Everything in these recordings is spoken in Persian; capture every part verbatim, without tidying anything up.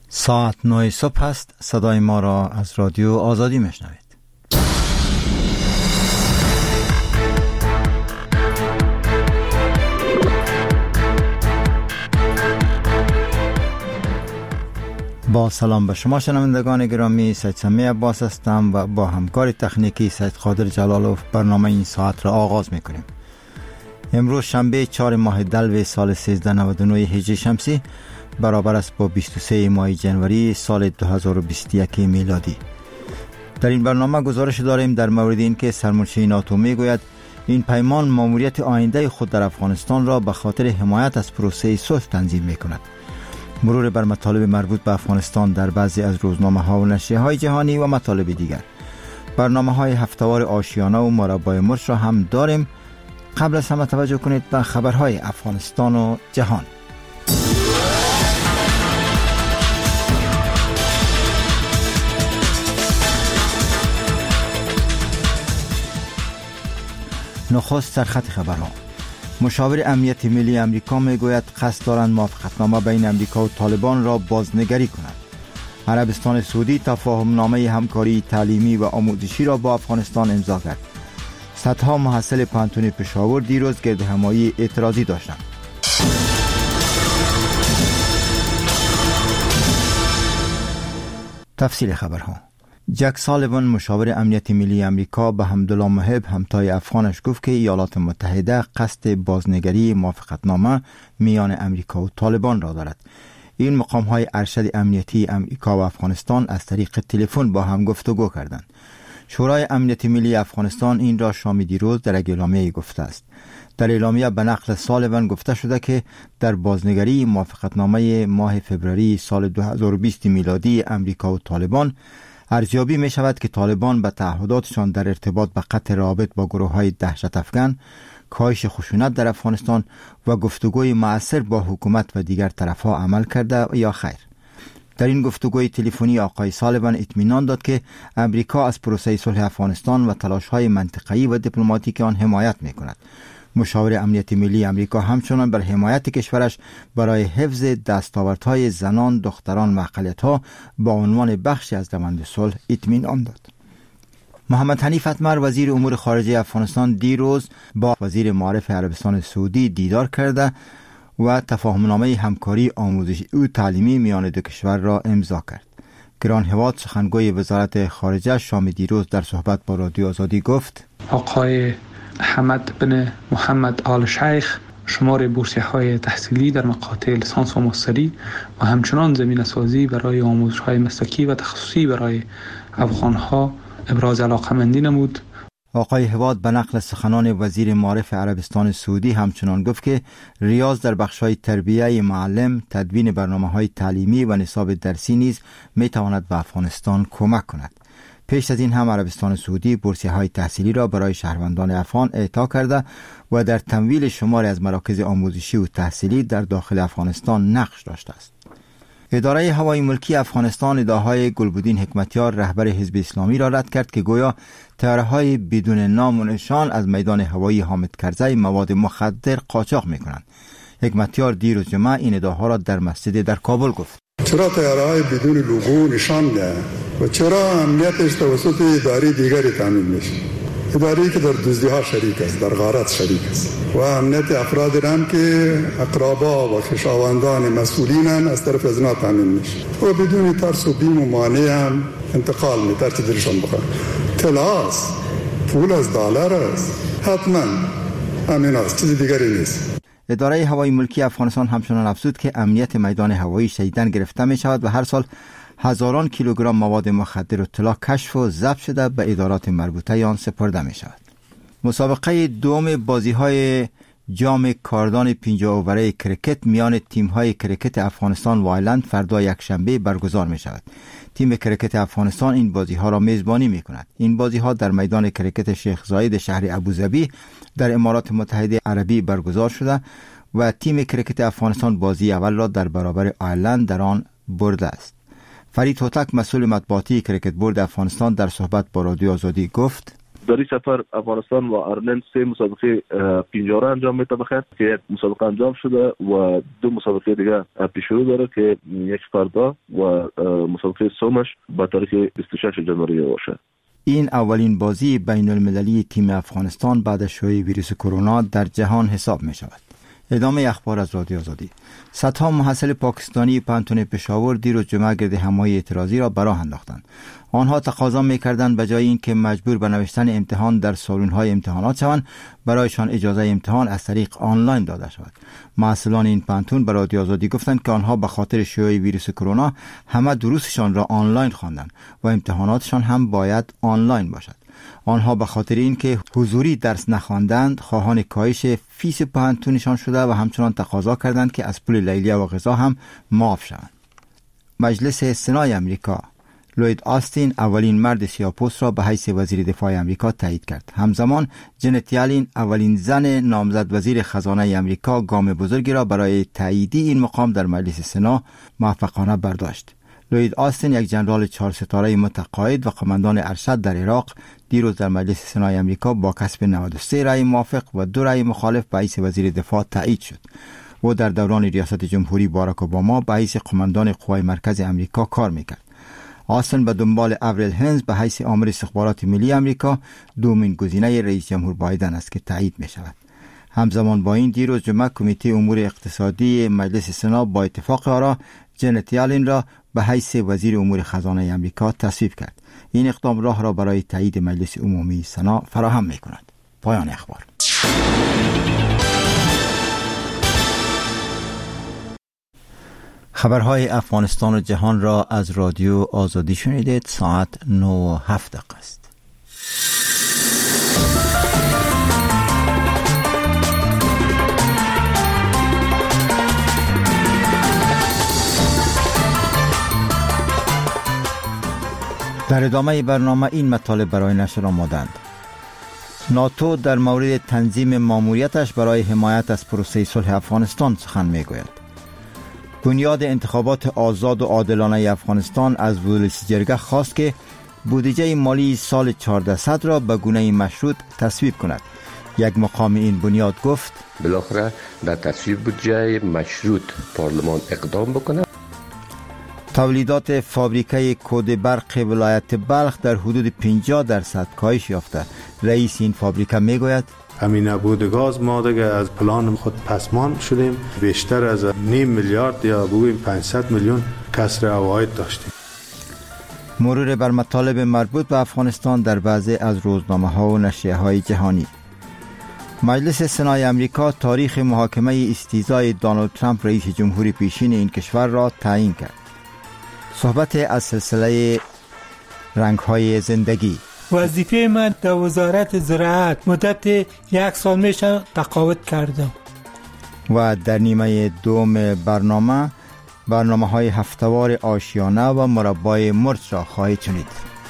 ساعت نه صبح است. صدای ما را از رادیو آزادی میشنوید. با سلام به شما شنوندگان گرامی، سید سمی عباس هستم و با همکار تکنیکی سید قادر جلالوف برنامه این ساعت را آغاز میکنیم. امروز شنبه چهار ماه دلو سال سیزده نود و نه هجری شمسی برابر است با بیست و سه ماه جنوری سال دو هزار و بیست و یک میلادی. در این برنامه گزارش داریم در مورد اینکه سرمنشی ناتو میگوید این پیمان ماموریت آینده خود در افغانستان را به خاطر حمایت از پروسه صلح تنظیم میکند. مرور بر مطالب مربوط به افغانستان در بعضی از روزنامه ها و نشریه های جهانی و مطالب دیگر. برنامه های هفتهوار آشیانه و مربای مرش را هم داریم. قبل از همه توجه کنید به خبرهای افغانستان و جهان. نخست سرخط خبرها. مشاور امنیت ملی امریکا میگوید قصد دارند موافقتنامه بین امریکا و طالبان را بازنگری کنند. عربستان سعودی تفاهم نامه همکاری تعلیمی و آموزشی را با افغانستان امضا کرد. صدها محصل پانتون پشاور دیروز گردهمایی اعتراضی داشتند. تفصیل خبرها. جک سالیوان مشاور امنیت ملی امریکا به حمدالله محب همتای افغانش گفت که ایالات متحده قصد بازنگری موافقتنامه میان امریکا و طالبان را دارد. این مقام های ارشد امنیتی امریکا و افغانستان از طریق تلفن با هم گفتگو کردند. شورای امنیت ملی افغانستان این را شام دیروز در یک اعلامیه گفته است. در اعلامیه به نقل سالیوان گفته شده که در بازنگری موافقتنامه ماه فوریه سال دو هزار و بیست میلادی امریکا و طالبان ارزیابی می شود که طالبان به تعهداتشان در ارتباط به قطع روابط با گروه های دهشت افکن، کاهش خشونت در افغانستان و گفتگوی مؤثر با حکومت و دیگر طرفها عمل کرده یا خیر. در این گفتگوی تلفنی آقای سالیوان اطمینان داد که امریکا از پروسه صلح افغانستان و تلاش‌های منطقه‌ای و دیپلماتیک آن حمایت می‌کند. مشاور امنیت ملی امریکا همچنان بر حمایت کشورش برای حفظ دستاوردهای زنان، دختران و اقلیت‌ها با عنوان بخشی از روند صلح اطمینان داد. محمد حنیف اتمر وزیر امور خارجه افغانستان دیروز با وزیر معارف عربستان سعودی دیدار کرده و تفاهمنامه همکاری آموزشی و تعلیمی میان دو کشور را امضا کرد. گران هواد سخنگوی وزارت خارجه شام دیروز در صحبت با رادیو آزادی گفت آقای حمد بن محمد آل شیخ شمار بورسیه های تحصیلی در مقاطع لیسانس و ماستری و همچنان زمینه سازی برای آموزش های مسلکی و تخصصی برای افغان ها ابراز علاقه‌مندی نمود. آقای هواد به نقل سخنان وزیر معارف عربستان سعودی همچنان گفت که ریاض در بخش‌های تربیه معلم، تدوین برنامه‌های تعلیمی و نصاب درسی نیز می‌تواند به افغانستان کمک کند. پیش از این هم عربستان سعودی بورسیه‌های تحصیلی را برای شهروندان افغان اعطا کرده و در تمویل شماری از مراکز آموزشی و تحصیلی در داخل افغانستان نقش داشته است. اداره هوایی ملکی افغانستان ادعاهای گلبدین حکمتیار رهبر حزب اسلامی را رد کرد که گویا طیاره‌های بدون نام و نشان از میدان هوایی حامد کرزی مواد مخدر قاچاق می‌کنند. حکمتیار دیروز جمعه این ادعاها را در مسجد در کابل گفت. چرا طیاره‌های بدون لوگو نشان ده و چرا امنیتش توسط اداره دیگری تامین میشه؟ اداره‌ای که در دزدی‌ها شریک است، در غارت شریک است و امنیت افرادی هم که اقربا و خویشاوندان مسئولینن از طرف از اینا تامین میشه و بدون ترس و بیم و مانع هم انتقال میتر که درشان بخواه. طلاست، پول از دلار است، حتما همین است، چیز دیگری نیست. اداره هوایی ملکی افغانستان همچنان افزود که امنیت میدان هوایی شدیداً گرفته می شود و هر سال هزاران کیلوگرم مواد مخدر و طلا کشف و ضبط شده به ادارات مربوطه آن سپرده می شود. مسابقه دوم بازی‌های جام کاردان پنجاه اووره کرکت میان تیم‌های کرکت افغانستان و آیرلند فردا یکشنبه برگزار می شود. تیم کرکت افغانستان این بازی‌ها را میزبانی می‌کند. این بازی‌ها در میدان کرکت شیخ زاید شهر ابوظبی در امارات متحده عربی برگزار شده و تیم کرکت افغانستان بازی اول را در برابر آیرلند در آن برده است. فرید هوتک مسئول مطبوعاتی کرکت بورد افغانستان در صحبت با رادیو آزادی گفت: در این سفر افغانستان و آیرلند سه مسابقه پنجاره انجام میده بخیر که یک مسابقه انجام شده و دو مسابقه دیگه پیش رو داره که یک فردا و مسابقه سومش با تاریخ بیست و شش ژانویه باشه. این اولین بازی بین المللی تیم افغانستان بعد از شیوع ویروس کرونا در جهان حساب می شود. ادامه اخبار از رادیو آزادی. صدها محصل پاکستانی پانتون پشاور دیروز جمعه گرد حمایت اعتراضی را براه انداختند. آنها تقاضا می‌کردند به جای اینکه مجبور به نوشتن امتحان در سالن‌های امتحانات شوند، برایشان اجازه امتحان از طریق آنلاین داده شود. محصلان این پانتون به رادیو آزادی گفتند که آنها به خاطر شیوع ویروس کرونا همه دروسشان را آنلاین خواندند و امتحاناتشان هم باید آنلاین باشد. آنها به خاطر اینکه حضوری درس نخواندند خواهان کاهش فیس پانتونشان شده و همچنان تقاضا کردند که از پول لیلیه و غذا هم معاف شوند. مجلس سنای امریکا لوید آستین اولین مرد سیاه‌پوست را به حیث وزیر دفاع امریکا تایید کرد. همزمان جنت یالین اولین زن نامزد وزیر خزانه امریکا گام بزرگی را برای تاییدی این مقام در مجلس سنا موفقانه برداشت. لوید آستین یک جنرال چهار ستاره متقاعد و قماندان ارشد در عراق دیروز در مجلس سنای امریکا با کسب نود و سه رأی موافق و دو رأی مخالف به حیث وزیر دفاع تایید شد. او در دوران ریاست جمهوری باراک اوباما به حیث قماندان قوای مرکز امریکا کار میکرد. آستین به دنبال اوریل هنز به حیث آمر استخبارات ملی امریکا دومین گزینه رئیس جمهور بایدن است که تایید می شود. همزمان با این دیروز جمعه کمیته امور اقتصادی مجلس سنا با اتفاق آرا جنت یالین را به حیث وزیر امور خزانه امریکا تصویب کرد. این اقدام راه را برای تایید مجلس عمومی سنا فراهم می کند. پایان اخبار. خبرهای افغانستان و جهان را از رادیو آزادی شنیدید. ساعت نه و هفت دقیقه است. در ادامه برنامه این مطالب برای نشر آمدند. ناتو در مورد تنظیم ماموریتش برای حمایت از پروسه صلح افغانستان سخن میگوید. بنیاد انتخابات آزاد و عادلانه افغانستان از ولس جرگه خواست که بودجه مالی سال چهاردهصد را به گونه مشروط تصویب کند. یک مقام این بنیاد گفت بالاخره در تصویب بودجه مشروط پارلمان اقدام بکنه. تولیدات فابریکه کود برق ولایت بلخ در حدود پنجاه درصد کاهش یافته. رئیس این فابریکه میگوید همین نبود گاز ما دیگه از پلان خود پسمان شدیم. بیشتر از نیم میلیارد یا بگوییم پانصد میلیون کسر عواید داشتیم. مرور بر مطالب مربوط به افغانستان در بعضی از روزنامه ها و نشریه های جهانی. مجلس سنای امریکا تاریخ محاکمه استیزای دونالد ترامپ رئیس جمهوری پیشین این کشور را تعیین کرد. صحبت از سلسله رنگ های زندگی. وظیفه من در وزارت زراعت مدت یک سال میشه تقاعد کردم. و در نیمه دوم برنامه برنامه های هفتوار آشیانه و مربای مرچ را خواهید شنید.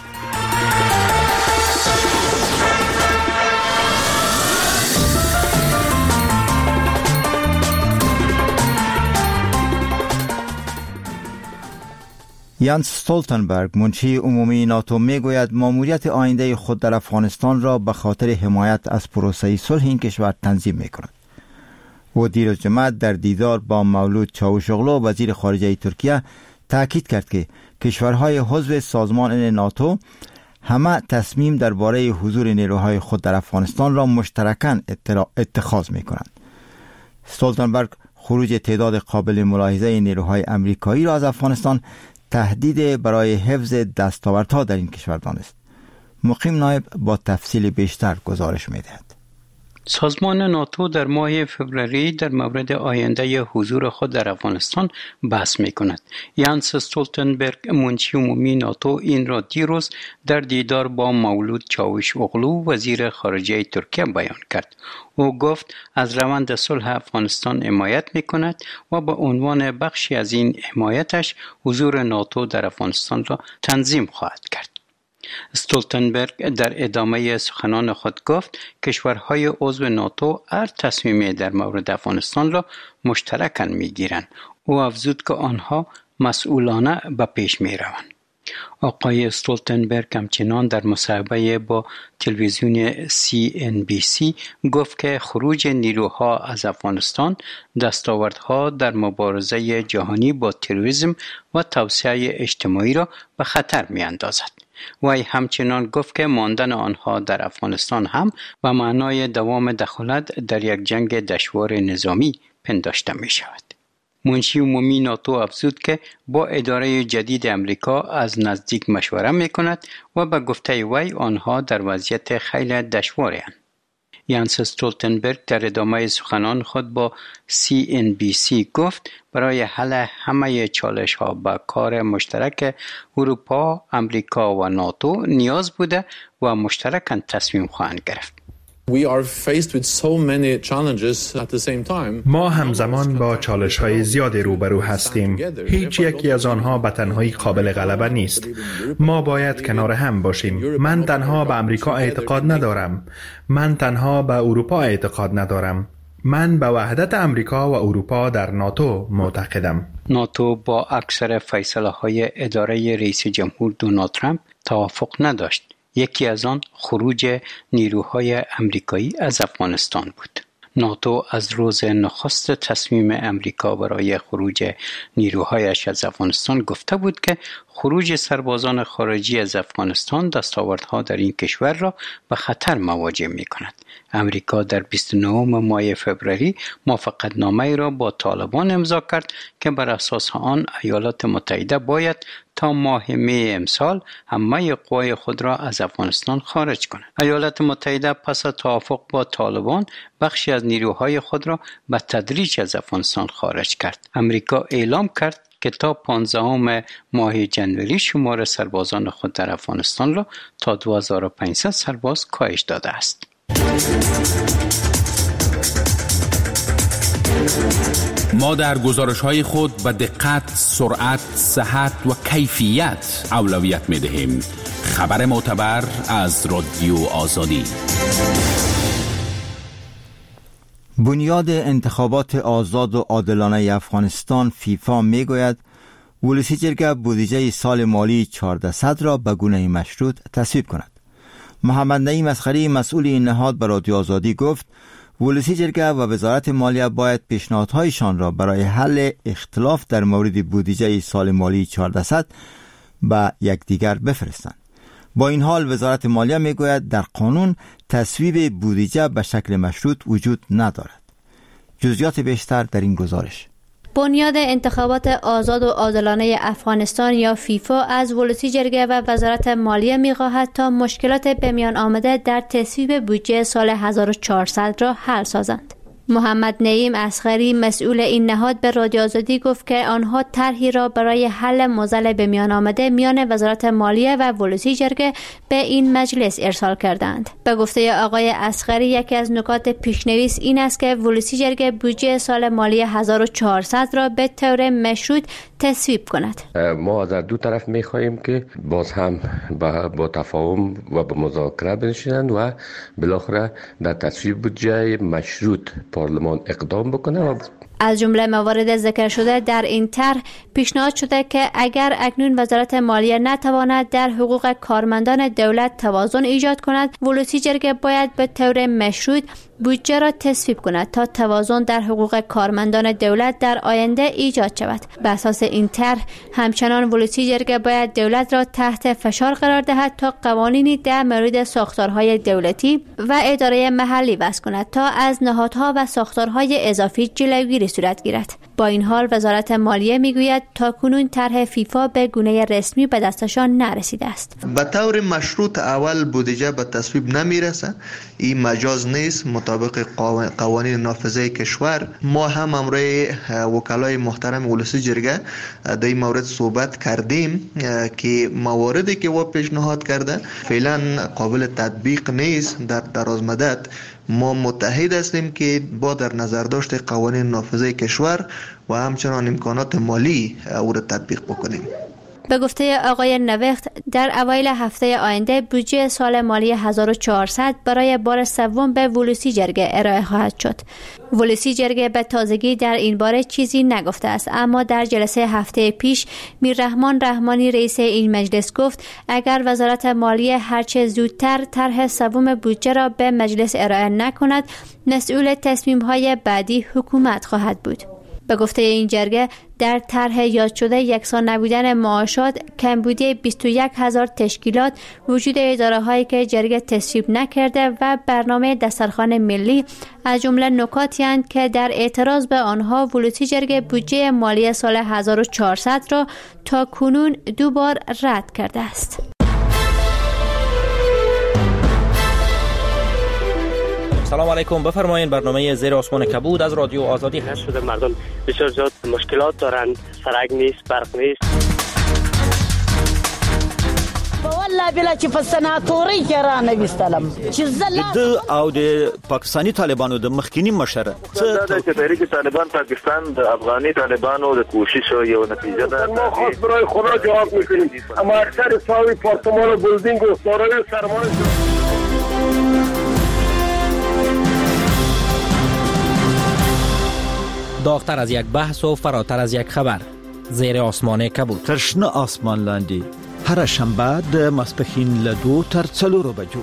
یانس استولتنبرگ منشی عمومی ناتو میگوید ماموریت آینده خود در افغانستان را به خاطر حمایت از پروسه صلح این کشور تنظیم میکند. او دیروز جمعه در دیدار با مولود چاوشوغلو وزیر خارجه ترکیه تاکید کرد که کشورهای عضو سازمان ناتو همه تصمیم درباره حضور نیروهای خود در افغانستان را مشترکاً اتخاذ میکنند. استولتنبرگ خروج تعداد قابل ملاحظه نیروهای امریکایی را از افغانستان تهدید برای حفظ دستاوردها در این کشور دانست. مقیم نایب با تفصیل بیشتر گزارش می‌دهد. سازمان ناتو در ماه فوریه در مورد آینده حضور خود در افغانستان بحث می‌کند. یانس استولتنبرگ منشی عمومی ناتو این را دیروز در دیدار با مولود چاوشوغلو وزیر خارجه ترکیه بیان کرد. او گفت از روند صلح افغانستان حمایت می‌کند و به عنوان بخشی از این حمایتش حضور ناتو در افغانستان را تنظیم خواهد کرد. استولتنبرگ در ادامه سخنان خود گفت کشورهای عضو ناتو هر تصمیمی در مورد افغانستان را مشترکاً میگیرند. او افزود که آنها مسئولانه به پیش می روند. آقای استولتنبرگ همچنان در مصاحبه با تلویزیون سی ان بی سی گفت که خروج نیروها از افغانستان دستاوردها در مبارزه جهانی با تروریسم و توسعه اجتماعی را به خطر می اندازد. وی همچنان گفت که ماندن آنها در افغانستان هم به معنای دوام دخالت در یک جنگ دشوار نظامی پنداشته می شود. منشی عمومی ناتو افزود که با اداره جدید امریکا از نزدیک مشوره می کند و به گفته وی آنها در وضعیت خیلی دشواری هستند. یانس استولتنبرگ در ادامه سخنان خود با سی ان بی سی گفت برای حل همه چالش ها به کار مشترک اروپا، امریکا و ناتو نیاز بوده و مشترکاً تصمیم خواهند گرفت. We are faced with so many challenges at the same time. ما همزمان با چالش‌های زیادی روبرو هستیم. هیچ یکی از آنها به تنهایی قابل غلبه نیست. ما باید کنار هم باشیم. من تنها به امریکا اعتقاد ندارم. من تنها به اروپا اعتقاد ندارم. من به وحدت امریکا و اروپا در ناتو معتقدم. ناتو با اکثر فیصله‌های اداره رئیس جمهور دونالد ترامپ توافق نداشت. یکی از آن خروج نیروهای امریکایی از افغانستان بود. ناتو از روز نخست تصمیم امریکا برای خروج نیروهایش از افغانستان گفته بود که خروج سربازان خارجی از افغانستان دستاوردها در این کشور را به خطر مواجه می کند. امریکا در بیست و نهم ماه فوریه موافقتنامه را با طالبان امضا کرد که بر اساس آن ایالات متحده باید تا ماه می امسال همه قوای خود را از افغانستان خارج کند. ایالات متحده پس از توافق با طالبان بخشی از نیروهای خود را به تدریج از افغانستان خارج کرد. امریکا اعلام کرد که تا پانزدهم ماه جنوری شمار سربازان خود در افغانستان را تا دو هزار و پانصد سرباز کاهش داده است. ما در گزارش‌های خود به دقت، سرعت، صحت و کیفیت اولویت می‌دهیم. خبر معتبر از رادیو آزادی. بنیاد انتخابات آزاد و عادلانه افغانستان فیفا میگوید ولسی جرگه بودجه سال مالی چهارصد را به گونه مشروط تصویب کند. محمد نعیم اصغری مسئول این نهاد به رادیو آزادی گفت ولسی جرگه و وزارت مالیه باید پیشنهادهایشان را برای حل اختلاف در مورد بودجه سال مالی چهارصد به یکدیگر بفرستند. با این حال وزارت مالیه میگوید در قانون تصویب بودجه به شکل مشروط وجود ندارد. جزئیات بیشتر در این گزارش. بنیاد انتخابات آزاد و عادلانه افغانستان یا فیفا از ولسی جرگه و وزارت مالیه می‌خواهد تا مشکلات به میان آمده در تصویب بودجه سال هزار و چهارصد را حل سازند. محمد نعیم اصغری مسئول این نهاد به رادیو آزادی گفت که آنها طرحی را برای حل معضل به میان آمده میان وزارت مالیه و ولسی جرگه به این مجلس ارسال کردند. به گفته آقای اصغری یکی از نکات پیشنویس این است که ولسی جرگه بودجه سال مالی هزار و چهارصد را به طور مشروط تصویب کند. ما در دو طرف می‌خواهیم که باز هم با, با تفاهم و با مذاکره بنشینند و بالاخره در تصویب بودجه مشروط پارلمان اقدام بکنه. و از جمله موارد ذکر شده در این طرح پیشنهاد شده که اگر اکنون وزارت مالیه نتواند در حقوق کارمندان دولت توازن ایجاد کند، ولسی جرگه باید به طور مشروط بودجه را تصویب کند تا توازن در حقوق کارمندان دولت در آینده ایجاد شود. بر اساس این طرح همچنان ولسی جرگه باید دولت را تحت فشار قرار دهد تا قوانینی در مورد ساختارهای دولتی و اداره محلی وضع کند تا از نهادها و ساختارهای اضافی جلوگیری صورت گیرد. با این حال وزارت مالیه میگوید تاکنون طرح فیفا به گونه رسمی به دستشان نرسیده است. به طور مشروط اول بودجه به تصویب نمیرسه. این مجاز نیست. مطابق قوانین نافذه کشور ما هم امروی وکلای محترم ولسی جرگه در این مورد صحبت کردیم که مواردی که و پیشنهاد کرده فعلا قابل تطبیق نیست. در دراز مدت ما متحد هستیم که با در نظر داشت قوانین نافذه کشور و همچنان امکانات مالی او را تطبیق بکنیم. به گفته آقای نوخت، در اوایل هفته آینده بودجه سال مالی هزار و چهارصد برای بار سوم به ولوسی جرگه ارائه خواهد شد. ولوسی جرگه به تازگی در این باره چیزی نگفته است، اما در جلسه هفته پیش میررحمان رحمانی رئیس این مجلس گفت اگر وزارت مالیه هرچه زودتر طرح سوم بودجه را به مجلس ارائه نکند، مسئول تصمیم‌های بعدی حکومت خواهد بود. به گفته این جرگه، در طرح یاد شده یکسان نبودن معاشات، کمبودی بیست و یک هزار تشکیلات، وجود اداره هایی که جرگه تصویب نکرده و برنامه دسترخوان ملی از جمله نکاتی اند که در اعتراض به آنها ولوسی جرگه بودجه مالی سال هزار و چهارصد را تا کنون دو بار رد کرده است. سلام علیکم، بفرمایید. برنامه زیر آسمان کبود از رادیو آزادی هست. شده مردم بسیار زیاد مشکلات دارند، سرک نیست، برق نیست. والله بلا چې په سناتوري کې را نه وستلم چې زله د او د پاکستانی طالبانو د مخکینی مشره دا چې تحریک طالبان پاکستان د افغاني طالبانو د کوشش یو نتیجه ده. ما خاص برای خدا جواب میکنیم، اما اکثر ساوی پارتمان و بلدینگ و سارای سرمایه داغتر از یک بحث و فراتر از یک خبر. زیر آسمان کبود. ترشنه آسمان لاندی. هر شنبه د ماسپښین له دو تر څلورو بجو.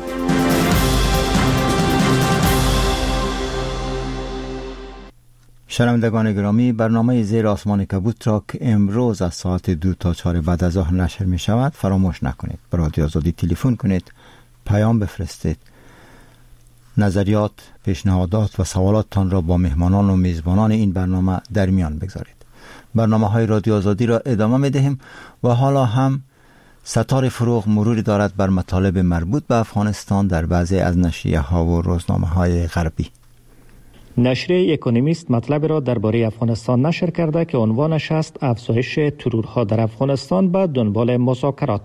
شنوندگان گرامی، برنامه زیر آسمان کبود را که امروز از ساعت دو تا چهار بعد از ظهر نشر می شود فراموش نکنید. به رادیو آزادی تلفن کنید، پیام بفرستید، نظریات، پیشنهادات و سوالاتتان را با مهمانان و میزبانان این برنامه در میان بگذارید. برنامه های رادیو آزادی را ادامه می دهیم و حالا هم ستاره فروغ مروری دارد بر مطالب مربوط به افغانستان در بعضی از نشریه ها و روزنامه های غربی. نشریه اکونومیست مطلب را درباره افغانستان نشر کرده که عنوانش است افزایش ترورها در افغانستان به دنبال مذاکرات.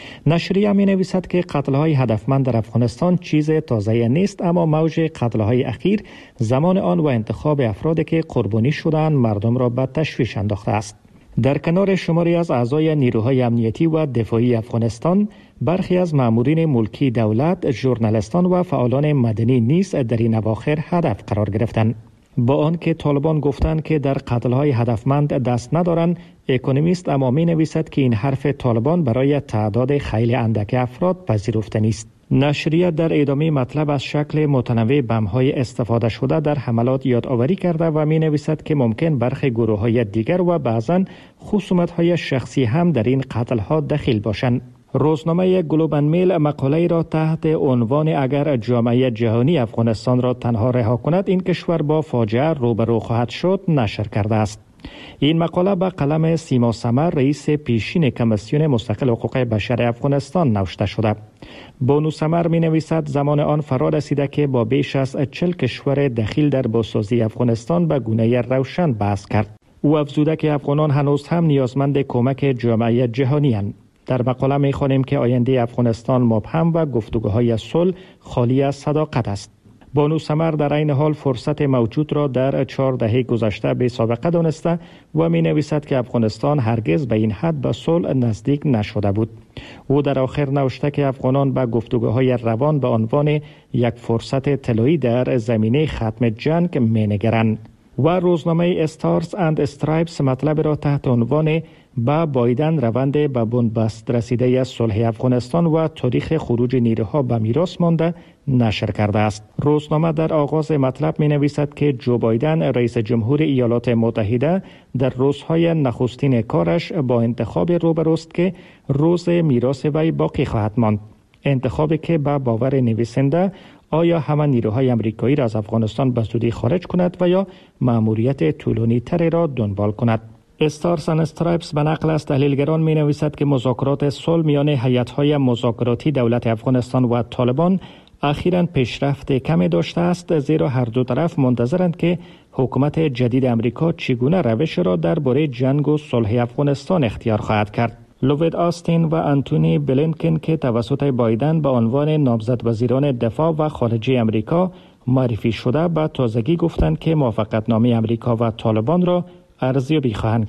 نشریه می نویسد که قتل‌های هدفمند در افغانستان چیز تازه نیست، اما موج قتل‌های اخیر زمان آن و انتخاب افرادی که قربانی شدند مردم را به تشویش انداخته است. در کنار شماری از اعضای نیروهای امنیتی و دفاعی افغانستان، برخی از مامورین ملکی دولت، ژورنالیستان و فعالان مدنی نیز در این اواخر هدف قرار گرفتند. با آنکه طالبان گفتند که در قتل‌های هدفمند دست ندارند، اکونومیست اما می نویسد که این حرف طالبان برای تعداد خیلی اندک افراد پذیرفته نیست. نشریه در ادامه مطلب از شکل متنوع بم‌های استفاده شده در حملات یادآوری کرده و می نویسد که ممکن برخی گروه‌های دیگر و بعضاً خصومت‌های شخصی هم در این قتل‌ها دخیل باشند. روزنامه گلوب اند میل مقاله را تحت عنوان اگر جامعه جهانی افغانستان را تنها رها کند این کشور با فاجعه روبرو خواهد شد نشر کرده است. این مقاله به قلم سیما سمر، رئیس پیشین کمیسیون مستقل حقوق بشر افغانستان نوشته شده. بانو سمر می نویسد زمان آن فرا رسیده که با بیش از چهل کشور دخیل در بازسازی افغانستان به گونه روشن بحث کرد. او افزوده که افغانان هنوز هم نیازمند کمک جامعه جهانی اند. در مقاله می خوانیم که آینده افغانستان مبهم و گفتگوهای صلح خالی از صداقت است. بانو سمر در این حال فرصت موجود را در چهار دهه گذشته به سابقه دانسته و می نویسد که افغانستان هرگز به این حد به صلح نزدیک نشده بود. او در آخر نوشته که افغانان به گفتگوهای روان به عنوان یک فرصت طلایی در زمینه ختم جنگ می نگرند. و روزنامه استارز اند استرایپس مطلب را تحت عنوان با بایدن روند به بنبست رسیده صلح افغانستان و تاریخ خروج نیروها به میراث مانده نشر کرده است. روزنامه در آغاز مطلب می نویسد که جو بایدن رئیس جمهور ایالات متحده در روزهای نخستین کارش با انتخاب روبروست که روز میراث وی باقی خواهد ماند. انتخابی که به باور نویسنده آیا همه نیروهای امریکایی را از افغانستان به زودی خارج کند و یا مأموریت طولانی تری را دنبال کند. استارز اند استرایپس به نقل از تحلیلگران می نویسد که مذاکرات صلح میان هیئت‌های مذاکراتی دولت افغانستان و طالبان اخیراً پیشرفت کمی داشته است، زیرا هر دو طرف منتظرند که حکومت جدید امریکا چگونه روش را درباره جنگ و صلح افغانستان اختیار خواهد کرد. لوید آستین و آنتونی بلینکن که توسط بایدن به عنوان نامزد وزیران دفاع و خارجه امریکا معرفی شده به تازگی گفتند که موافقتنامه امریکا و طالبان را ارزیابی خواهند کرد.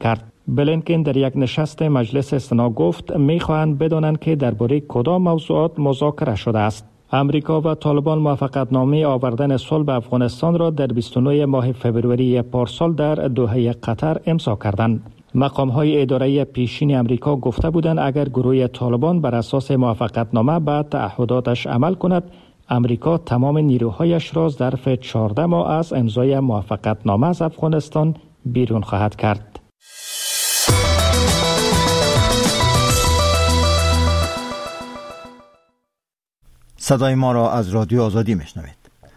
بلینکن در یک نشست مجلس استنا گفت می‌خواهند بدانند که درباره کدام موضوعات مذاکره شده است. امریکا و طالبان موافقتنامه آوردن صلح به افغانستان را در بیست و نه ماه فوریه پارسال در دوحه قطر امضا کردند. مقام‌های اداره پیشین امریکا گفته بودند اگر گروه طالبان بر اساس موافقتنامه به تعهداتش عمل کند، امریکا تمام نیروهایش را ظرف چهارده ماه از امضای موافقتنامه از افغانستان بیرون خواهد کرد. صدای ما را از رادیو آزادی میشنوید.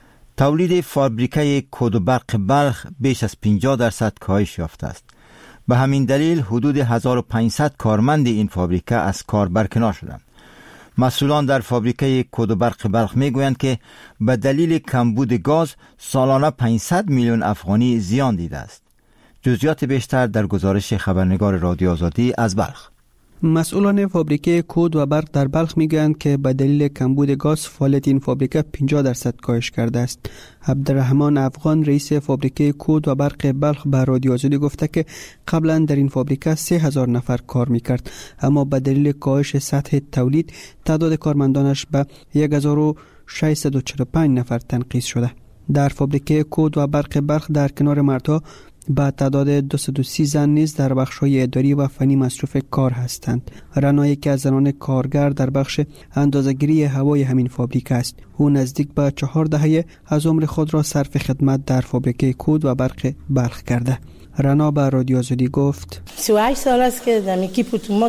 تولید فابریکه کود و برق بلخ بیش از پنجاه درصد کاهش یافته است. به همین دلیل حدود هزار و پانصد کارمند این فابریکه از کار برکنار شدند. مسئولان در فابریکه کود و برق بلخ میگویند که به دلیل کمبود گاز سالانه پانصد میلیون افغانی زیان دیده است. جزئیات بیشتر در گزارش خبرنگار رادیو آزادی از بلخ. مسئولان فابریکه کود و برق در بلخ میگویند که به دلیل کمبود گاز فعالیت این فابریکه پنجاه درصد کاهش کرده است. عبدالرحمن افغان رئیس فابریکه کود و برق بلخ به رادیو آزادی گفته که قبلا در این فابریکه سه هزار نفر کار میکرد، اما به دلیل کاهش سطح تولید تعداد کارمندانش به یک هزار و ششصد و چهل و پنج نفر تنقیص شده. در فابریکه کود و برق بلخ در کنار مردها با تعداد دویست و سی زن نیز در بخش‌های اداری و فنی مصروف کار هستند. رنایی که از زنان کارگر در بخش اندازه‌گیری هوای همین فابریکه است. او نزدیک به چهار دهه از عمر خود را صرف خدمت در فابریکه کود و برق بلخ کرده. رنا به رادیو آزادی گفت سی و هشت سال است که در اکیپ اتومات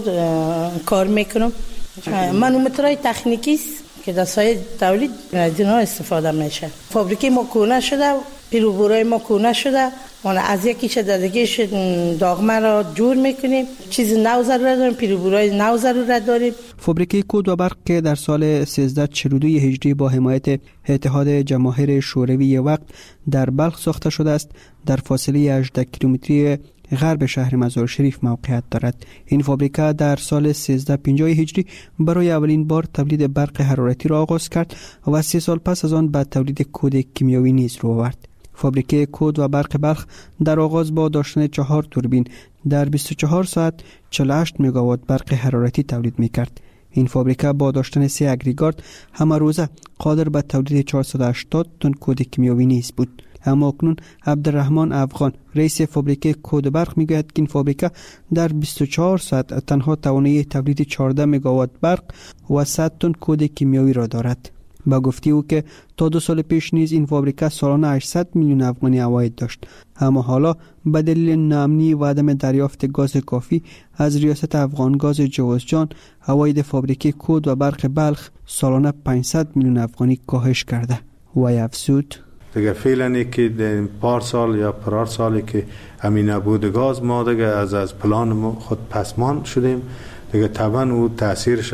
کار میکنم. مانومترهای تکنیکی است که در سایه تولید از اینها استفاده میشه. فابریکه ما کونه شده، پیروبورای ما کونه شده، ما از یکیش در دیگهش داغمه را جور میکنیم. چیز نو ضرورت داریم، پیروبورای نو ضرورت داریم. فابریکه کود و برق که در سال سیزده چهل و دو هجری با حمایت اتحاد جماهیر شوروی وقت در بلخ ساخته شده است، در فاصله هجده کیلومتری غرب شهر مزار شریف موقعیت دارد. این فابریکه در سال سیزده پنجاه هجری برای اولین بار تولید برق حرارتی را آغاز کرد و سه سال پس از آن به تولید کود کیمیایی نیز رو آورد. فابریکه کود و برق بلخ در آغاز با داشتن چهار توربین در بیست و چهار ساعت چهل و هشت مگاوات برق حرارتی تولید می‌کرد. این فابریکه با داشتن سه اگریگات همه روزه قادر به تولید چهارصد و هشتاد تن کود کیمیایی نیز بود. اما اکنون عبدالرحمن افغان رئیس فابریکه کود برق میگوید که این فابریکه در بیست و چهار ساعت تنها توانایی تولید چهارده مگاوات برق و صد تن کود کیمیایی را دارد. با گفته او که تا دو سال پیش نیز این فابریکه سالانه هشتصد میلیون افغانی عواید داشت، اما حالا به دلیل ناامنی و عدم دریافت گاز کافی از ریاست افغانگاز جوزجان عواید فابریکه کود و برق بلخ سالانه پانصد میلیون افغانی کاهش کرده. و افزود دیگه فعلا که پار سال یا پرار سالی که همین نبود گاز ما دیگه از از پلان خود پسمان شدیم. دیگه طبعا او تاثیرش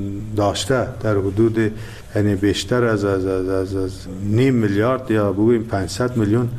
داشته در حدود یعنی بیشتر از از از, از, از نیم میلیارد یا بگوییم پانصد میلیون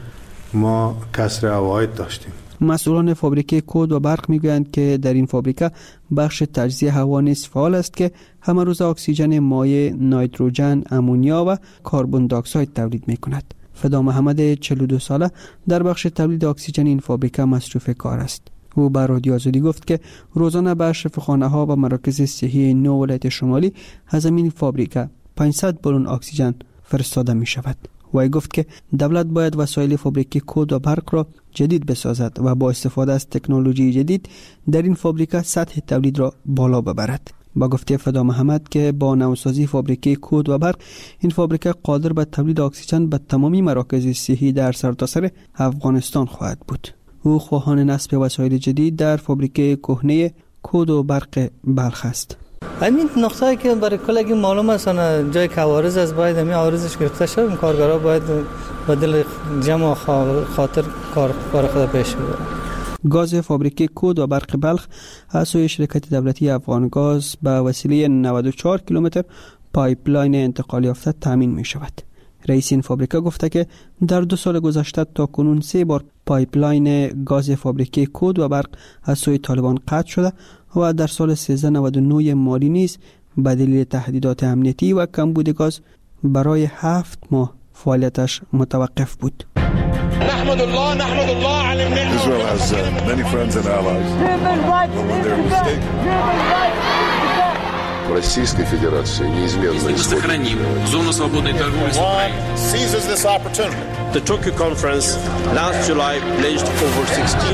ما کسر عواید داشتیم. مسئولان فابریکه کود و برق میگویند که در این فابریکه بخش تجزیه هوا نیز فعال است که همه روز اکسیژن مایع، نیتروژن، امونیا و کربن دی اکساید تولید میکند. فدا محمد چهل و دو ساله در بخش تولید اکسیژن این فابریکه مصروف کار است. او به رادیو آزادی گفت که روزانه به شفاخانه ها و مراکز صحی نو ولایت شمالی از این فابریکه پانصد بالون اکسیژن فرستاده می شود. و گفت که دولت باید وسایل فابریکه کود و برق را جدید بسازد و با استفاده از تکنولوژی جدید در این فابریکه سطح تولید را بالا ببرد. با گفته فدا محمد که با نوسازی فابریکه کود و برق این فابریکه قادر به تولید اکسیژن به تمامی مراکز صحی در سرتاسر افغانستان خواهد بود. او خواهان نصب وسایل جدید در فابریکه کهنه کود و برق بلخ است. همین نقطه‌ای که برای کلگی معلوم است جای که عوارض است باید همین عوارضش گرفته شود. کارگرها باید با دل جمع خاطر کار کار خود پیش ببرند. گاز فابریکه کود و برق بلخ از سوی شرکت دولتی افغانگاز به وسیله نود و چهار کیلومتر پایپلاین انتقال یافته تامین می شود. رئیس این فابریکه گفته که در دو سال گذشته تا کنون سه بار پایپلاین گاز فابریکه کود و برق از سوی طالبان قطع شده و در سال سیزده نود و نه مالی نیز به دلیل تهدیدات امنیتی و کمبود گاز برای هفت ماه فعالیتش متوقف بود. نحمد الله نحمد الله على النعمة. Israel has uh, many friends and allies. But when they're mistaken. Российской Федерации неизменно сохраним зону свободной торговли с Украиной. Seizes this opportunity. The Tokyo conference last July pledged over sixteen.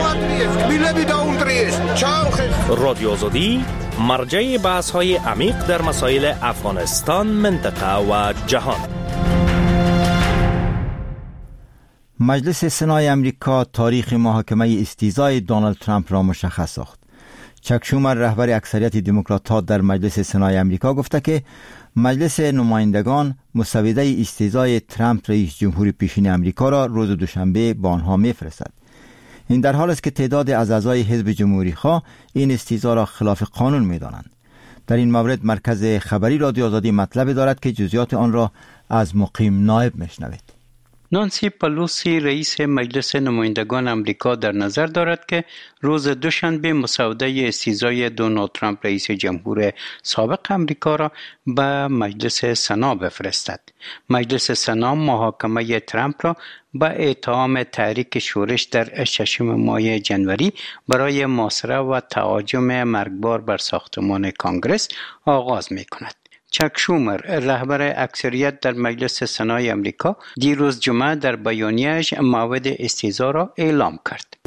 رادیو آزادی مرجع بحث‌های عمیق در مسائل افغانستان، منطقه و جهان. مجلس سنای امریکا تاریخ محاکمه استیزای دونالد ترامپ را مشخص ساخت. چک شومر رهبر اکثریت دموکرات‌ها در مجلس سنای امریکا گفته که مجلس نمایندگان مسوده استیزای ترامپ رئیس جمهور پیشین امریکا را روز دوشنبه به آنها می‌فرستد. این در حالی است که تعداد از اعضای حزب جمهوری‌خواه این استیزا را خلاف قانون می‌دانند. در این مورد مرکز خبری رادیو آزادی مطلب دارد که جزئیات آن را از مقیم نایب می‌شنوید. نانسی پلوسی رئیس مجلس نمایندگان امریکا در نظر دارد که روز دوشنبه مسوده استیزای دونالد ترامپ رئیس جمهور سابق امریکا را به مجلس سنا بفرستد. مجلس سنا محاکمه ترامپ را به اتهام تحریک شورش در ششم ماه جنوری برای محاصره و تهاجم مرگبار بر ساختمان کانگرس آغاز می کند. چک شومر رهبر اکثریت در مجلس سنای امریکا دیروز جمعه در بیانیه‌اش موعد استیزا را اعلام کرد.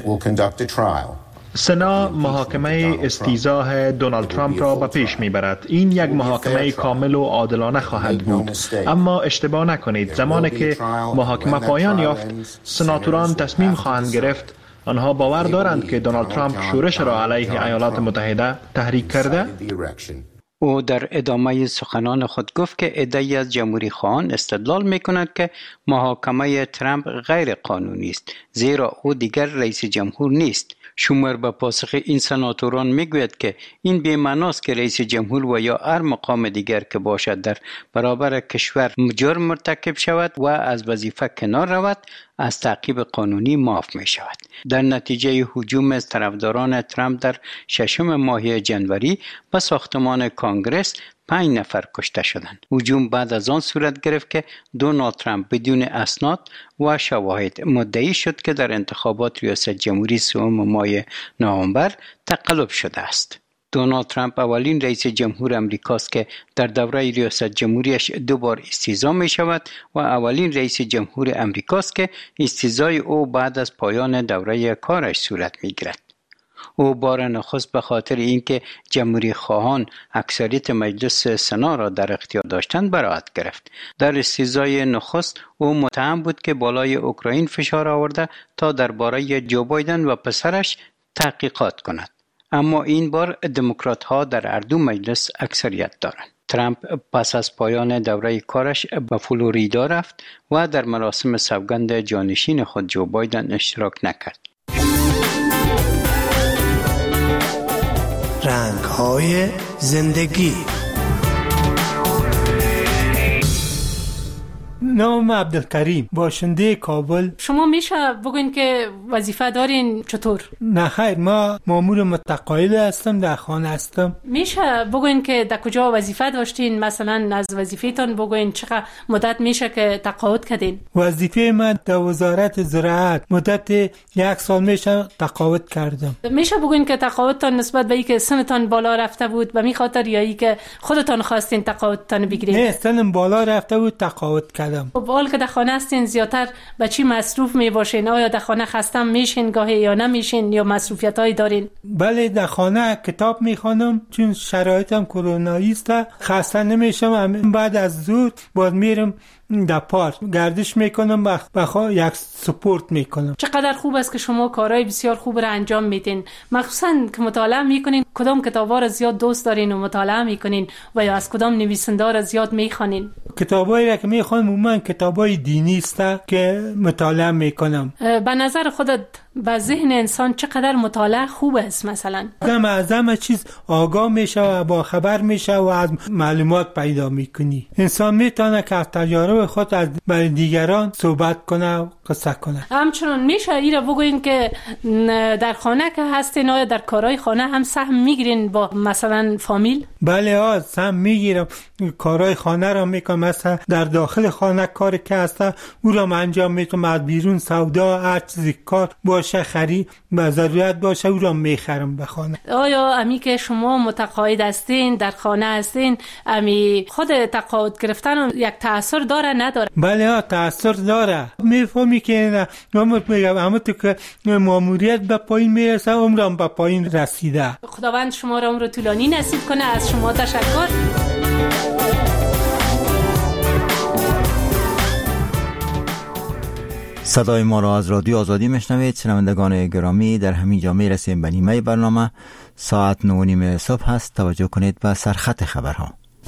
سنا محاکمه استیزا دونالد ترامپ را به پیش میبرد. این یک محاکمه کامل و عادلانه خواهد بود. اما اشتباه نکنید، زمانی که محاکمه پایان یافت سناتوران تصمیم خواهند گرفت. آنها باور دارند که دونالد ترامپ شورش را علیه ایالات متحده تحریک کرده. او در ادامه سخنان خود گفت که عده‌ای از جمهوری خواهان استدلال می‌کنند که محاکمه ترامپ غیر قانونی است، زیرا او دیگر رئیس جمهور نیست. شومر به پاسخ این سناتوران میگوید که این بی‌معناست که رئیس جمهور و یا هر مقام دیگر که باشد در برابر کشور جرم مرتکب شود و از وظیفه کنار رود از تعقیب قانونی معاف می شود. در نتیجه هجوم از طرفداران ترامپ در ششم ماه جنوری به ساختمان کانگرس پنج نفر کشته شدند. هجوم بعد از آن صورت گرفت که دونالد ترامپ بدون اسناد و شواهد مدعی شد که در انتخابات ریاست جمهوری سوم ماه نوامبر تقلب شده است. دونالد ترامپ اولین رئیس جمهور امریکاست که در دوره ریاست جمهوریش دو بار استیزا می شود و اولین رئیس جمهور امریکاست که استیزای او بعد از پایان دوره کارش صورت می گیرد. او بار نخست به خاطر اینکه جمهوری خواهان اکثریت مجلس سنا را در اختیار داشتند براءت گرفت. در استیزای نخست او متهم بود که بالای اوکراین فشار آورده تا درباره جو بایدن و پسرش تحقیقات کند. اما این بار دموکرات ها در هر دو مجلس اکثریت دارند. ترامپ پس از پایان دوره کارش به فلوریدا رفت و در مراسم سوگند جانشین خود جو بایدن اشتراک نکرد. رنگ‌های زندگی. نام عبدالکریم، باشنده کابل. شما میشه بگوین که وظیفه دارین چطور؟ نه خیر، ما مامور متقاعد هستم، در خانه هستم. میشه بگوین که در کجا وظیفه داشتین؟ مثلا از وظیفه‌تان بگوین چقدر مدت میشه که تقاعد کردین؟ وظیفه من در وزارت زراعت مدت یک سال میشه تقاعد کردم. میشه بگوین که تقاعدتان نسبت به اینکه سنتان بالا رفته بود به می خاطر یا اینکه خودتان خواستین تقاعدتان بگیرید؟ نه، سنم بالا رفته بود تقاعد کردم. خب حال که در خانه هستین زیادتر به چی مصروف می باشین؟ آیا در خانه خستم میشین گاهی یا نمیشین یا مصروفیت هایی دارین؟ بله، در خانه کتاب میخوانم چون شرایطم کرونایی است. خسته نمیشم. بعد از ظهر باز میرم در پارک گردش میکنم، بخوا یک سپورت میکنم. چقدر خوب است که شما کارهای بسیار خوب را انجام میدین، مخصوصا که مطالعه میکنین. کدام کتابا را زیاد دوست دارین و مطالعه میکنین و یا از کدام نویسنده را زیاد میخوانین؟ کتابایی را که میخوانم من کتابای دینی است که مطالعه میکنم. به نظر خودت به ذهن انسان چقدر مطالعه خوب است. مثلا آدم از همه چیز آگاه میشه و با خبر میشه و از معلومات پیدا میکنی. انسان میتونه که از تجارب خود از برای دیگران صحبت کنه و قصه کنه. همچنان میشه ایره بگوین که در خانه که هستین آیا در کارهای خانه هم سهم میگیرین با مثلا فامیل؟ بله ها، سهم میگیرم، کارهای خانه را میکنم. مثلا در داخل خانه کاری که هسته او را انجام میتونم، از بیرون سودا هر چیزی کار باشه خرید به ضرورت باشه او را میخرم به خانه. آیا امی که شما متقاعد هستین در خانه هستین امی خود تقاعد گرفتن یک تأثیر داره نداره؟ بله ها تأثیر داره. میفهمی که نمت میگم اما تو که ماموریت به پایین میرسه عمرم به پایین رسیده. خداوند شما را عمر طولانی نصیب کنه. از شما تشکر. صدای ما را از رادیو آزادی میشنوید. شنوندگان گرامی، در همین جا میرسیم به نیمه برنامه. ساعت نه و نیم صبح هست. توجه کنید به سرخط خبرها.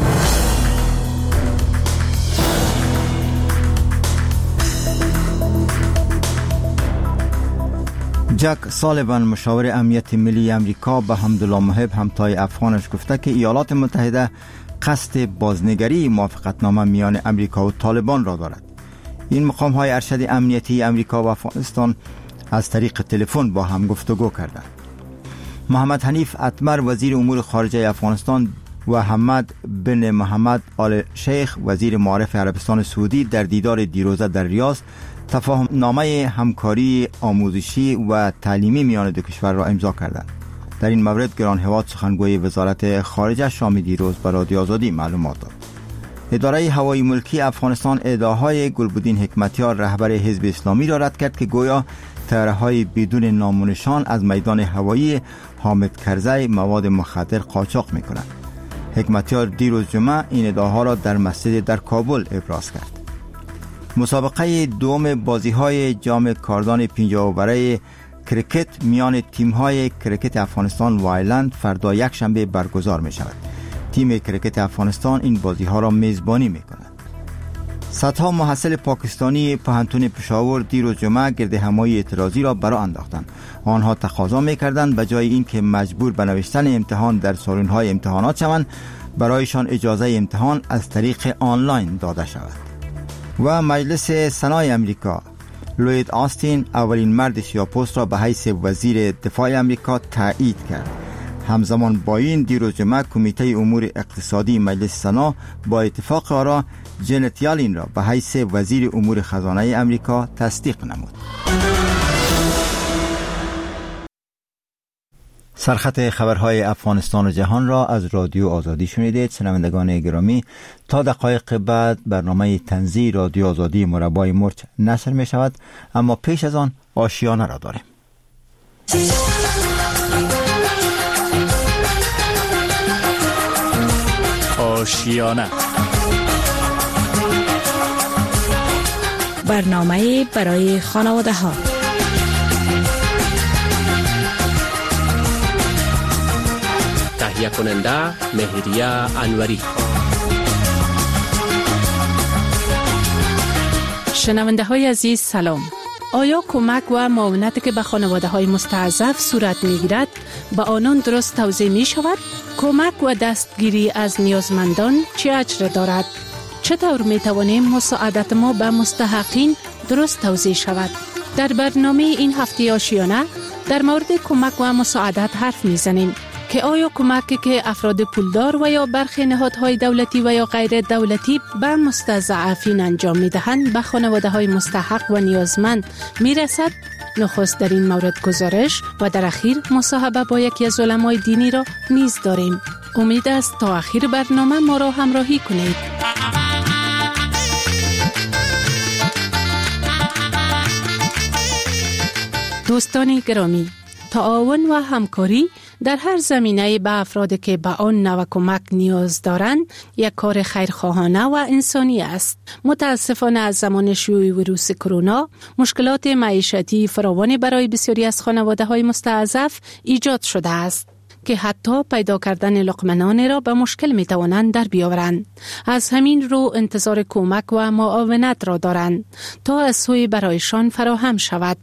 جک سالیوان مشاور امنیت ملی امریکا به حمدالله محب همتای افغانش گفته که ایالات متحده قصد بازنگری موافقتنامه میان امریکا و طالبان را دارد. این مقام های ارشد امنیتی امریکا و افغانستان از طریق تلفن با هم گفتگو کردند. محمد حنیف اتمر وزیر امور خارجه افغانستان و حمد بن محمد آل شیخ وزیر معارف عربستان سعودی در دیدار دیروزه در ریاض تفاهم نامه همکاری آموزشی و تعلیمی میان دو کشور را امضا کردند. در این مورد گران هواد سخنگوی وزارت خارجه شامی دیروز به رادیو آزادی معلومات داد. اداره هوایی ملکی افغانستان ادعاهای گلبدین حکمتیار رهبر حزب اسلامی را رد کرد که گویا طیاره‌های بدون نام و نشان از میدان هوایی حامد کرزی مواد مخدر قاچاق می‌کنند. حکمتیار دیروز جمعه این ادعاها را در مسجد در کابل ابراز کرد. مسابقه دوم بازی‌های جام کاردان پنجاه برای کرکت میان تیم‌های کرکت افغانستان و ایرلند فردا یک شنبه برگزار می‌شود. تیم کرکت افغانستان این بازی‌ها را میزبانی می‌کند. صدها محصل پاکستانی پوهنتون پشاور دیروز جمعه گرد همایی اعتراضی را برآ انداختند. آنها تقاضا می‌کردند به جای اینکه مجبور به نوشتن امتحان در سالن‌های امتحانات شوند، برایشان اجازه امتحان از طریق آنلاین داده شود. و مجلس سنای امریکا لوید آستین اولین مرد سیاه‌پوست را به حیث وزیر دفاع امریکا تایید کرد. همزمان با این دیروز جمعه کمیته امور اقتصادی مجلس سنا با اتفاق آرا جنت یالین را به حیث وزیر امور خزانه امریکا تصدیق نمود. سرخط خبرهای افغانستان و جهان را از رادیو آزادی شنیدید. شنوندگان گرامی، تا دقایق بعد برنامه طنزی رادیو آزادی مربای مرچ نشر می شود، اما پیش از آن آشیانه را داریم. آشیانه، برنامه برای خانواده ها. تهیه کننده مهریه انوری. شنونده های عزیز سلام. آیا کمک و معاونتی که به خانواده های مستضعف صورت می گیرد به آنان درست توزیع می شود؟ کمک و دستگیری از نیازمندان چه اجر دارد؟ چطور می توانیم مساعدت ما به مستحقین درست توزیع شود؟ در برنامه این هفته آشیانه در مورد کمک و مساعدت حرف می زنیم که آیا کمکی که افراد پولدار و یا برخی نهادهای دولتی و یا غیر دولتی به مستضعفین انجام می دهند به خانواده های مستحق و نیازمند می رسد؟ نخست در این مورد گزارش و در اخیر مصاحبه با یکی از علمای دینی را نیز داریم. امید است تا اخیر برنامه ما را همراهی کنید. دوستان گرامی، تعاون و همکاری در هر زمینه به افرادی که به آن نوع کمک نیاز دارند یک کار خیرخواهانه و انسانی است. متاسفانه از زمان شیوع ویروس کرونا مشکلات معیشتی فراوانی برای بسیاری از خانواده‌های مستضعف ایجاد شده است که حتی پیدا کردن لقمه را به مشکل می توانند در بیاورند. از همین رو انتظار کمک و معاونت را دارند تا از سوی برایشان فراهم شود.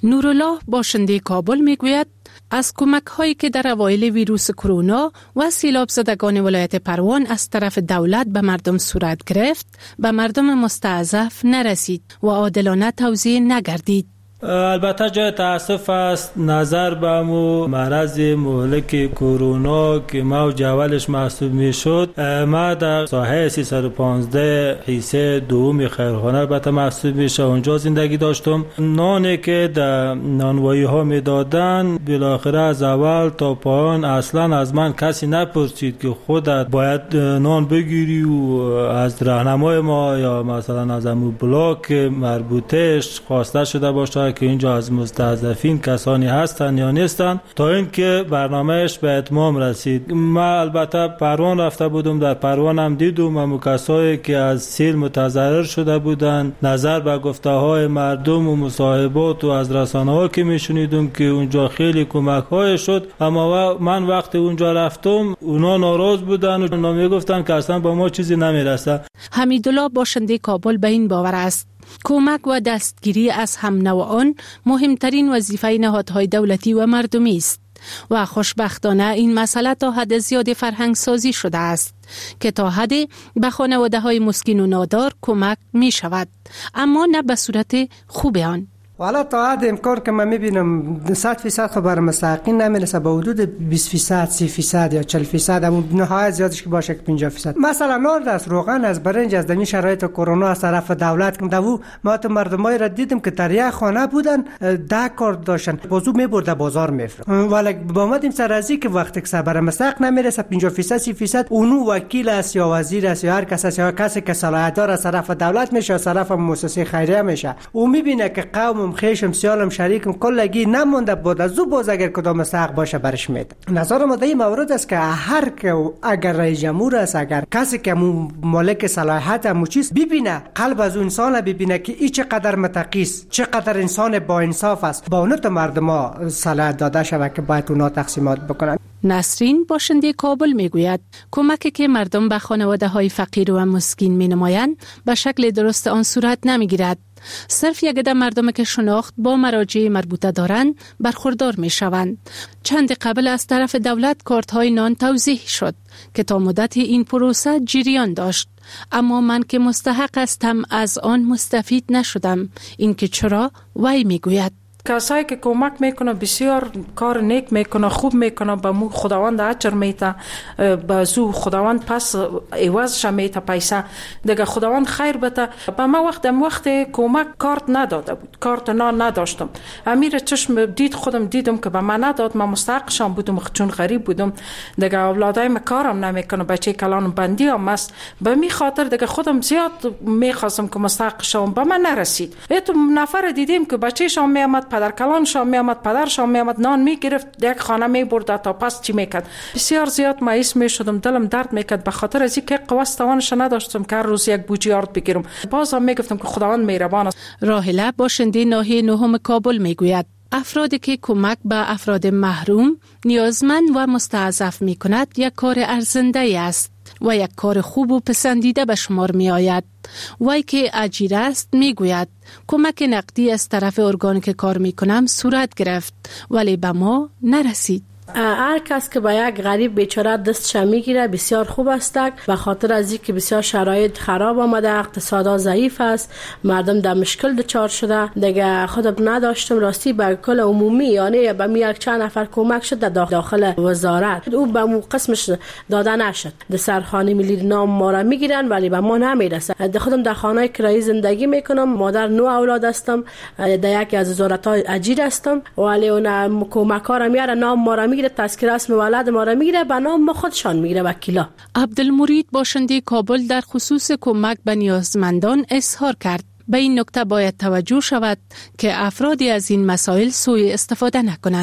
نورالله باشنده کابل میگوید از کمک هایی که در اوایل ویروس کرونا و سیلاب زدگان ولایت پروان از طرف دولت به مردم صورت گرفت، به مردم مستضعف نرسید و عادلانه توزیع نگردید. البته جای تاسف است نظر به مو مرض مهلک کرونا که موج اولش محسوب می شد. ما در ساحه سیصد و پانزده حیصه دوم خیرخانه البته محسوب میشه، اونجا زندگی داشتم. نانی که در نانوایی ها می دادن بالاخره از اول تا پایان اصلا از من کسی نپرسید که خودت باید نان بگیری و از راهنمای ما یا مثلا از امو بلاک مربوطهش خواسته شده باشه که اینجا از مستضعفین کسانی هستن یا نیستن، تا اینکه برنامهش به اتمام رسید. من البته پروان رفته بودم، در پروان هم دیدم همون کسایی که از سیل متضرر شده بودن، نظر به گفته های مردم و مصاحبات و از رسانه ها که میشنیدم که اونجا خیلی کمک های شد، اما من وقتی اونجا رفتم اونا ناراض بودن و اونا میگفتن که اصلا با ما چیزی نمیرسه. حمیدالله باشنده کابل به این باور است کمک و دستگیری از هم نوعان مهمترین وظیفه نهادهای دولتی و مردمی است و خوشبختانه این مسئله تا حد زیاد فرهنگ سازی شده است که تا حدی به خانواده های مسکین و نادار کمک می شود، اما نه به صورت خوب آن. والا تا حد امکان که من میبینم صد فیصد خبر مستحقین نمیرسه، به حدود بیست فیصد سی فیصد یا چهل فیصد، اما نهایت زیادش که باشه که پنجاه فیصد. مثلا نار از روغن از برنج از دمی شرایط کرونا از طرف دولت که دو ما تو مردمای را دیدم که در یک خانه بودن ده کار داشتن، بازو میبرده بازار میفروخت، ولی با ما دیم سر ازی که وقتی که خبر مستحق نمیرسه پنجاه فیصد سی فیصد اونو وکیل است یا وزیر است یا هر کس است یا کسی که صلاحیت داره از طرف دولت میشه از طرف مؤسسه خیریه میشه، او میبینه که قوم خیشم سیالم شریکم کلگی نمونده بود از او باز اگر کدام مستحق باشه برش میده. نظر ما در این مورد است که هر که اگر رئیس جمهور است، اگر کسی که مالک صلاحیت همو چیز ببینه قلب از اون انسان ببینه که این چقدر متقی است، چقدر انسان با انصاف است، با اون تو مردم صلاحیت داده شود که باید اونا تقسیمات بکنن. نسرین باشنده کابل میگوید کمکی که مردم به خانواده های فقیر و مسکین می نمایند به شکل درست آن صورت نمی گیرد. صرف یک عده مردم که شناخت با مراجع مربوطه دارند برخوردار می شوند. چند قبل از طرف دولت کارت های نان توزیع شد که تا مدت این پروسه جریان داشت، اما من که مستحق هستم از آن مستفید نشدم. این که چرا؟ وی می گوید کسایی که کمک میکنه بسیار کار نیک میکنه، خوب میکنه، به مو خداوند اجر میته، به زو خداوند پس عوضش میته پیسه دیگه خداوند خیر بده. به ما وقت دم وقت کمک کارت نداده بود، کارت نان نداشتم، امیر چشم دید خودم دیدم که به من نداد، من مستحقشم بودم چون غریب بودم دیگه، اولادایم کارم نمیکنه، بچه کلانم بندی هم است، به می خاطر دیگه خودم زیاد میخواستم که مستحقشم، به من نرسید. ایتو نفر دیدیم که بچه‌شام میامد پدر کلانشان میامد، پدرشان میامد نان میگرفت یک خانه میبرد تا پس چی میکرد. بسیار زیاد مایوس میشدم، دلم درد میکرد به خاطر از اینکه قوت توانش نداشتم که هر روز یک بوجی آرد بگیرم. بازم میگفتم که خداوند مهربان است. راهله باشنده ناحیه نهم کابل میگوید افرادی که کمک به افراد محروم، نیازمند و مستضعف میکند یک کار ارزنده است و یک کار خوب و پسندیده به شمار می آید. وی که اجیر است می گوید کمک نقدی از طرف ارگانی که کار می کنم صورت گرفت ولی به ما نرسید. هر کس که با یک غریب بیچاره دستش میگیره بسیار خوب است، به خاطر از اینکه بسیار شرایط خراب آمده، اقتصاد ضعیف است، مردم در مشکل دچار شده دیگه. خودم نداشتم راستی به کل عمومی، یعنی به می یک چند نفر کمک شد در داخل وزارت، او به مو قسمش داده نشد. در سرخانه ملی نام ما را میگیرن ولی به ما نمیرسه. در خودم در خانه کرایی زندگی میکنم، مادر نو اولاد هستم، در یکی از وزارت های اجیر هستم ولی اون کمک ها را میاره، نام ما را میگیره، تذکره اسم ولد ما را میگیره، به نام ما خودشان میگیره وکیلا. عبدالمرید باشنده کابل در خصوص کمک به نیازمندان اظهار کرد به این نکته باید توجه شود که افرادی از این مسائل سوء استفاده نکنند.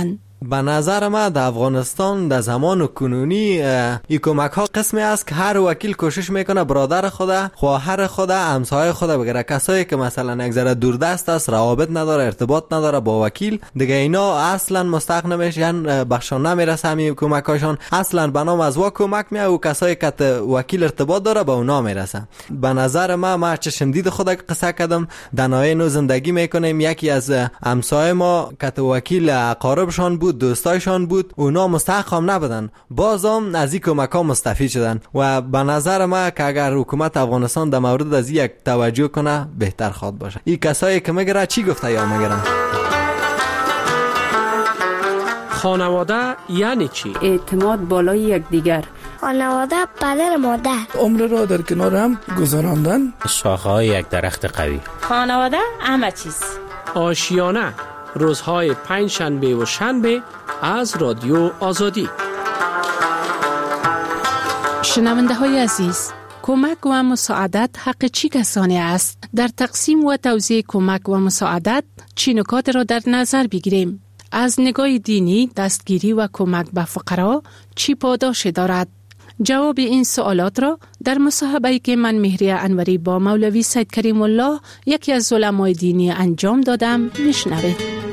به نظر من در افغانستان در زمان کنونی این کمک ها قسمی است که هر وکیل کوشش میکنه برادر خود، خواهر خود، همسایه خود بگیره. کسایی که مثلا یک ذره دوردست است، روابط نداره، ارتباط نداره با وکیل، دیگه اینا اصلا مستحق نمیشن، بخشان نمیرسه همین کمک هاشون. اصلا به نام از وا کمک میاد و کسایی که وکیل ارتباط داره به اونا میرسه. به نظر من ما چشم دید خود قصه کردم، در نوع نو زندگی میکنیم. یکی از همسایه ما که وکیل اقاربشان بود، دوستایشان بود، اونا مستحق هم نبودن، بازم از این کمک ها مستفید شدن. و به نظر ما که اگر حکومت افغانستان در مورد از یک توجه کنه بهتر خواد باشه. این کسایی که میگره چی گفته یا میگرن؟ خانواده یعنی چی؟ اعتماد بالای یکدیگر. خانواده پدر مادر. عمر را در کنار هم گذراندن. شاخه‌های یک درخت قوی. خانواده همه چیز. آشیانه روزهای پنج شنبه و شنبه از رادیو آزادی. شنونده های عزیز، کمک و مساعدت حق چی کسانی است؟ در تقسیم و توزیع کمک و مساعدت چی نکات را در نظر بگیریم؟ از نگاه دینی دستگیری و کمک به فقرا چی پاداش دارد؟ جواب این سوالات را در مصاحبه‌ای که من مهریه انوری با مولوی سید کریم الله یکی از علمای دینی انجام دادم میشنوید.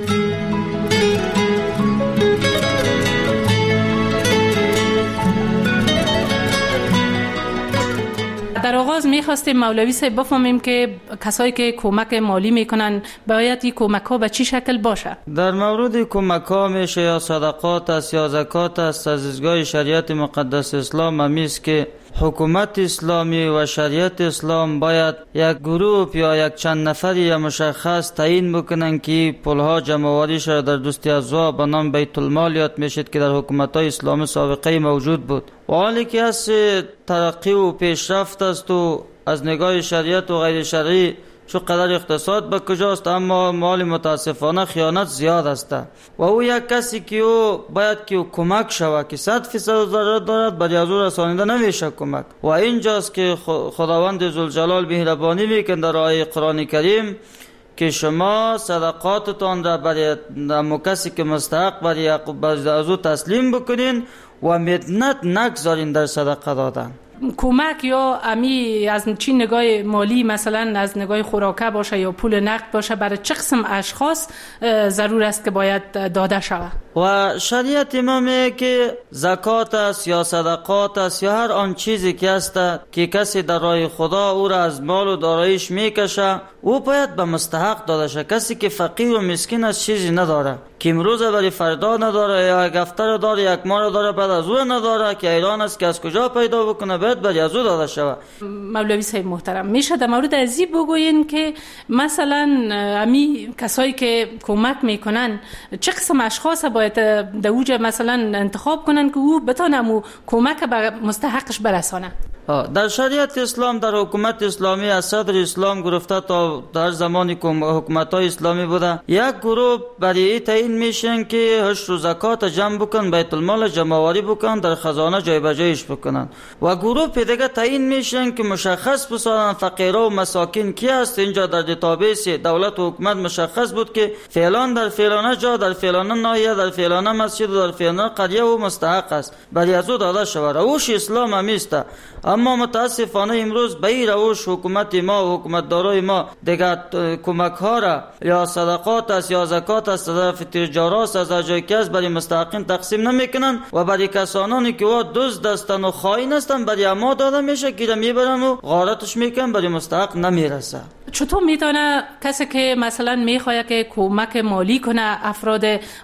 در آغاز می‌خواستیم مولوی صاحب بفهمیم که کسایی که کمک مالی میکنن باید این کمک ها به چی شکل باشه؟ در مورد کمک ها میشه یا صدقات است یا زکات است، از دیدگاه شریعت مقدس اسلام همیست که حکومت اسلامی و شریعت اسلام باید یک گروه یا یک چند نفری یا مشخص تعیین بکنن که پولها جمع‌آوری شده در دوستی ازوا به نام بیت المال یاد میشد که در حکومت‌های اسلامی سابقه موجود بود. و حالی که از ترقی و پیشرفت است و از نگاه شریعت و غیر شرعی چو قدر اقتصاد به کجاست، اما مال متاسفانه خیانت زیاد است و او یک کسی که او باید که او کمک شود که صد فیصد ضرورت دارد برای از او رسانیده نمیشه کمک. و اینجاست که خداوند ذوالجلال مهربانی میکنه در آیه قرآن کریم که شما صدقاتتان را برای کسی که مستحق برای از او تسلیم بکنین و مدنت نگذارین در صدقه دادن. کمک یا امی از چی نگاه مالی، مثلا از نگاه خوراکه باشه یا پول نقد باشه، برای چه قسم اشخاص ضرور است که باید داده شود؟ و شریعت ما میگه که زکات است یا صدقات است یا هر آن چیزی که است که کسی در راه خدا او را از مال و داراییش میکشه او باید به مستحق داده شه. کسی که فقیر و مسکین است چیزی نداره، که امروز برای فردا نداره یا یک هفته داره، یک ماه داره، بعد از او نداره، که ایران است که از کجا پیدا بکنه باید برای از او داده شود. مولوی صاحب محترم، میشه در مورد ازی بگوین که مثلا امی کسایی که کمک میکنن چه قسم اشخاص باید در اوج مثلا انتخاب کنن که او بتونه کمک به مستحقش برسانه؟ در شریعت اسلام در حکومت اسلامی از صدر اسلام گرفته تا در زمان حکومت‌های اسلامی بوده، یک گروه برای تعیین میشن که هش و زکات جمع بکن، بیت المال جمع آوری بکن، در خزانه جای به جایش بکنن. و گروه دیگه تعیین میشن که مشخص بسازن فقیرا و مساکین کی است. اینجا در دیتابیس دولت و حکومت مشخص بود که فلان در فلانه جا، در فلانه ناحیه، در فلانه مسجد و در فلانه قریه و مستحق است برای از او داده شود. روش اسلام همیست. اما متاسفانه امروز به این روش حکومت ما و حکومتدارای ما دیگر کمک ها را یا صدقات است یا زکات است از طرف تجارات از جای که از برای مستحقین تقسیم نمیکنن و برای کسانانی که وا دزد هستند و خائن هستند برای ما داده میشه که میبرن و غارتش میکنن، برای مستحق نمیرسه. چطور میتونه کسی که مثلا میخواد که کمک مالی کنه افراد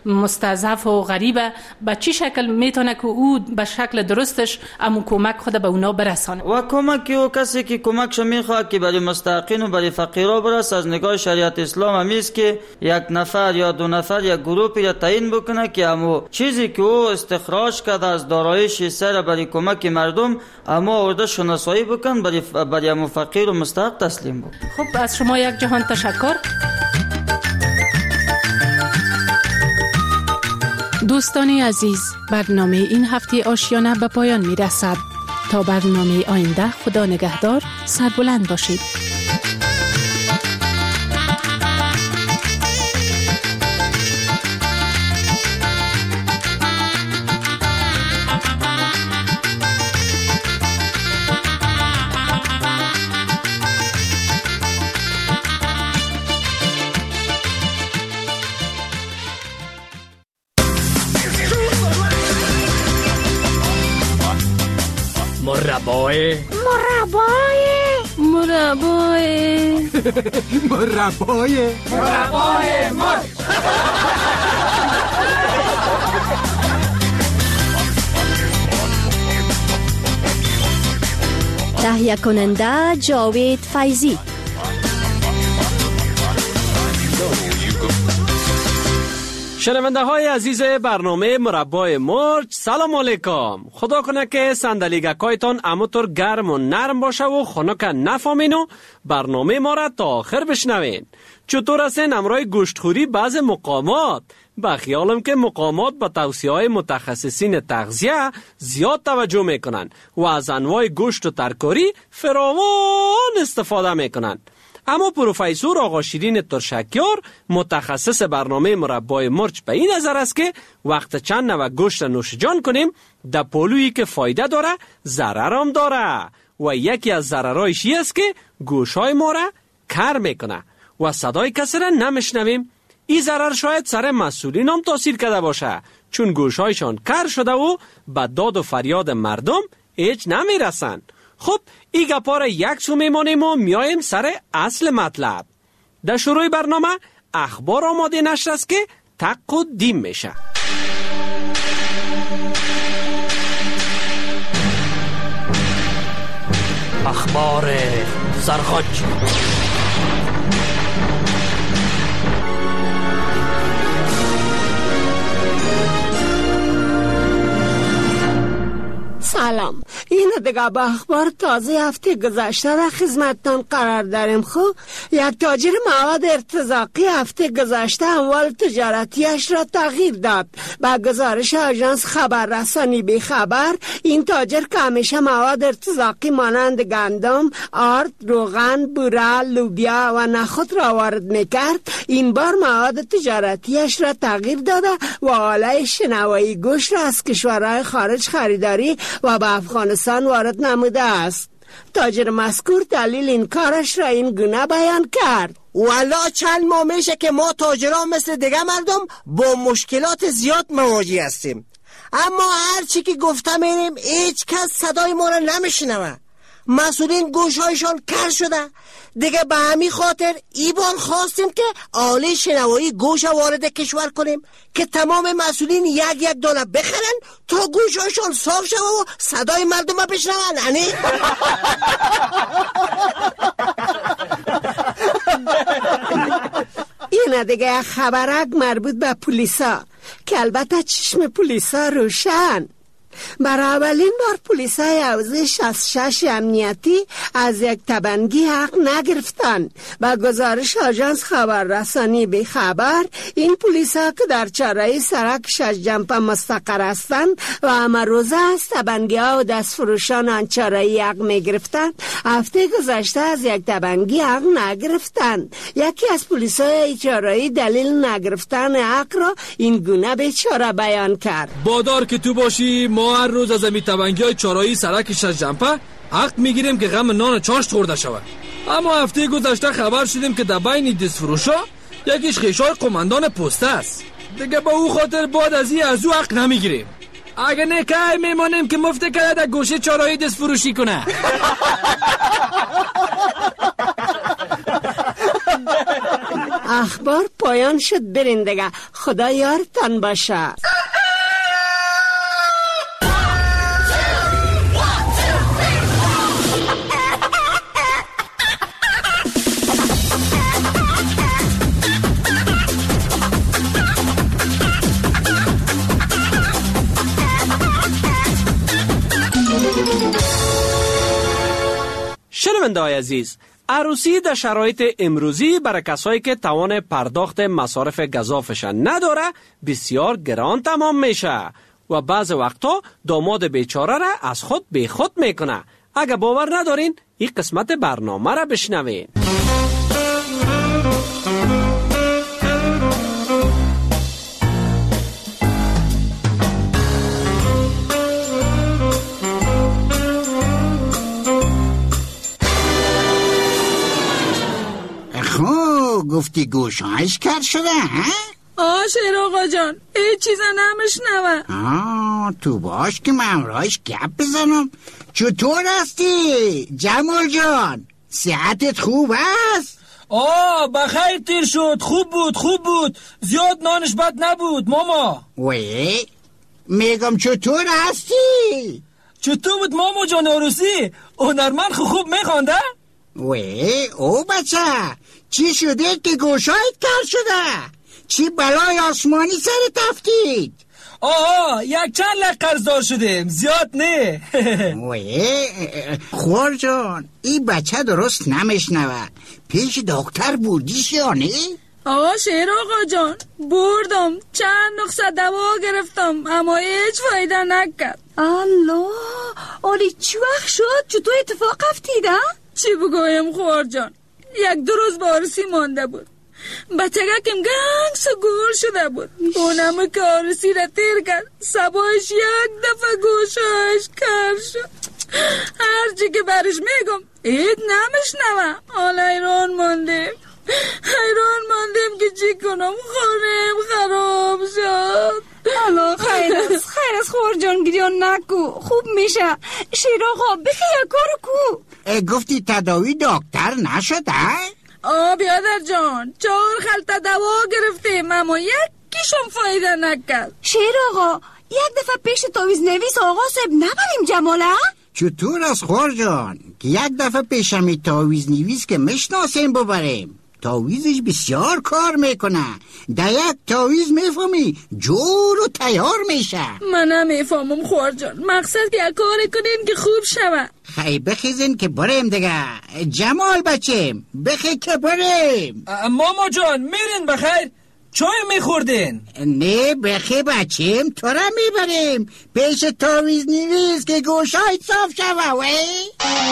مستضعف و غریبه، به چی شکل میتونه که او به شکل درستش امو کمک خود به اونا برسانه؟ و کمک او کسی که کمکش میخواد که برای مستحقین و برای فقیرا برسه از نگاه شریعت اسلام همیست که یک نفر یا دو نفر یا گروهی را تعیین بکنه که امو چیزی که او استخراج کرده از داراییش سر برای کمک مردم اما ارده شناسایی بکن برای برای امو فقیر و مستحق تسلیم بکن. خب از شما یک جهان تشکر. دوستان عزیز، برنامه این هفته آشیانه به پایان می رسد. تا برنامه آینده خدا نگهدار، سربلند باشید. مربای مربای مربای مربای مربای مرچ. تهیه کننده جاوید فیضی. شنونده های عزیز برنامه مربای مرچ، سلام علیکم. خدا کنه که صندلیگکایتان اموتر گرم و نرم باشه و خنک نفهمین و برنامه ما را تا آخر بشنوین. چطور هستین امرای گوشتخوری بعض مقامات؟ با خیالم که مقامات با توصیه های متخصصین تغذیه زیاد توجه میکنن و از انواع گوشت و ترکاری فراوان استفاده میکنن. اما پروفسور آقا شیرین ترشکیار متخصص برنامه مربای مرچ به این نظر است که وقت چند نوع گوشت نوش جان کنیم در پلویی که فایده داره ضرر هم داره و یکی از ضررایش است که گوشهای ما را کر میکنه و صدای کسی را نمیشنویم. این ضرر شاید سر مسئولین هم تاثیر کرده باشه، چون گوشهایشان کر شده و به داد و فریاد مردم هیچ نمیرسن. خب این گپا را یک سو میمانیم و میایم سر اصل مطلب. در شروع برنامه اخبار آماده نشر است که تق و دیم میشه. اخبار سرخوش. سلام، این دیگه با اخبار تازه هفته گذشته در خدمتتان قرار داریم. خب یک تاجر مواد ارتزاقی هفته گذشته اموال تجارتیش را تغییر داد. با گزارش آژانس خبررسانی بی خبر، این تاجر که همیشه مواد ارتزاقی مانند گندم، آرد، روغن، بوره، لوبیا و نخود را وارد میکرد، این بار مواد تجارتیش را تغییر داده و آله شنوایی گوشت را از کشورهای خارج خریداری و به افغانستان وارد نموده است. تاجر مذکور دلیل این کارش را این گونه بیان کرد: والا چند ماه میشه که ما تاجران مثل دیگه مردم با مشکلات زیاد مواجه هستیم، اما هر چی که گفته میریم هیچ کس صدای ما را نمیشنوه. مسئولین گوشهایشان کر شده. دیگه به همین خاطر ای بار خواستیم که آله شنوایی گوش وارد کشور کنیم که تمام مسئولین یک یک دانه بخرن تا گوشهایشان صاف شده و صدای مردم را بشنون. یعنی این دیگه خبرک مربوط به پلیسا که البته چشم پلیسا روشن. برای اولین بار پلیسای حوزه شصت و شش امنیتی از یک تبنگی حق نگرفتن. با گزارش آژانس خبررسانی بی خبر، این پلیسا که در چهارراه سرک شش جنپه مستقر هستند و همه روزه از تبنگی ها و دستفروشان آن چهارراهی حق میگرفتند، هفته گذشته از یک تبنگی حق نگرفتند. یکی از پلیسای چهارراهی دلیل نگرفتن حق را این گونه بیچاره بیان کرد: بادار که تو باشی ما هر روز از امی تبنگی های چهارراهی سرک شش جنپه حق میگیریم که غم نان چاشت خورده شود. اما هفته گذشته خبر شدیم که در بین دستفروشا یکیش خیشای قماندان پسته است. دیگه با او خاطر بعد از این از او حق نمیگیریم. اگه نه که میمانیم که مفت کرده در گوشه چهارراهی دستفروشی کنه. اخبار پایان شد، برین دیگه. خدا یارتان باشه. شنونده‌های عزیز، عروسی در شرایط امروزی برای کسایی که توان پرداخت مصارف گزافشان نداره بسیار گران تمام میشه و بعض وقتا داماد بیچاره را از خود بی خود میکنه. اگه باور ندارین این قسمت برنامه را بشنوین. گفتی گوشهایش کر شده ها؟ آه شیر آقا جان، هیچ چیزا نمیشنوه. آه جان تو باش که من امرایش گپ بزنم. چطور هستی جمال جان؟ صحتت خوب است؟ آه بخیر تیر شد. خوب بود خوب بود. زیاد نانش بد نبود ماما. وی میگم چطور هستی؟ چطور بود ماما جان عروسی؟ هنرمند خوب میخوانده؟ وی او بچه چی شده که گوشایت کار شده؟ چی بلای آسمانی سر تفتید؟ آه یک چند لک قرضدار شدیم زیاد نه. وی خور جان این بچه درست نمیشنوه. پیش دکتر بردیش یا نه؟ آقا شیر آقا جان بردم چند نقصه دوا گرفتم اما هیچ فایده نکرد. الله آلی چی وقت شد؟ چطور اتفاق افتیده؟ چی بگویم خور جان یک دو روز با عروسی مانده بود. بچگکم گنگس و گور شده بود. اونم که عروسی را تیر کرد سبایش یک دفعه گوشایش کار شد. هرچی که برش میگم اید نمیشنوه. حالا ایران ماندیم حیران ماندیم که چی کنم. خونم خراب شد. الله خیر است خیر است خور جان گریان نکو خوب میشه. شیر آقا بخی یک کارو کو. گفتی تداوی دکتر نشده؟ آه بیادر جان چهار خلطه دوا گرفتیم اما یکیشون فایده نکرد. شیر آقا یک دفعه پیش تاویز نویس آقا صاحب نبریم جماله؟ چطور از خور جان که یک دفعه پیشمی تاویز نویس که مشناسیم ببریم. تاویزش بسیار کار میکنه. در یک تاویز میفهمی جور و تیار میشه. من نمیفهمم خور جان مقصد که یک کار کنیم که خوب شوه. خیلی بخیزین که بریم دیگه. جمال بچیم بخی که بریم. ماما جان میرین بخیر؟ چای میخوردین؟ نه بخی بچیم تو را میبریم پیش تاویز نویس که گوشایت صاف شوه. وی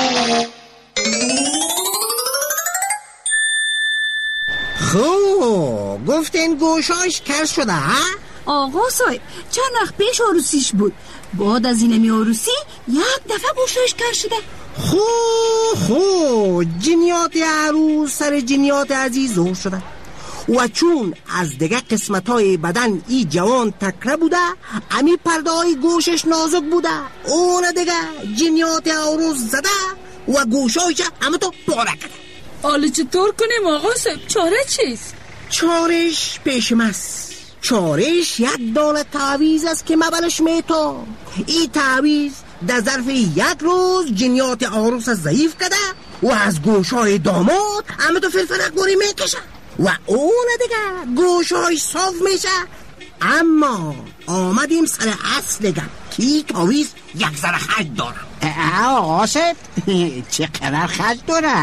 خوب گفتین گوشایش کر شده ها؟ آقا صاحب چند وقت پیش عروسیش بود. بعد از اینمی عروسی یک دفعه گوشایش کر شده. خوب خوب جنیات عروس سر جنیات عزیز زور شده و چون از دیگه قسمت های بدن ای جوان تکره بوده امی پرده های گوشش نازک بوده اون دیگه جنیات عروس زده و گوشایش همه تو پاره کرده. حالا چطور کنیم آقا صاحب؟ چاره چیست؟ چارش پیشم است. چارش یک دانه تعویز است که مبلش میتو. این تعویز در ظرف یک روز جنیات عروس ضعیف کرده و از گوشای داماد همه تو فلفلک بوری میکشه و اون دیگه گوشای صاف میشه. اما آمدیم سر اصل گم کی تعویز یک ذره خرج داره. آقا صاحب چقدر خرج داره؟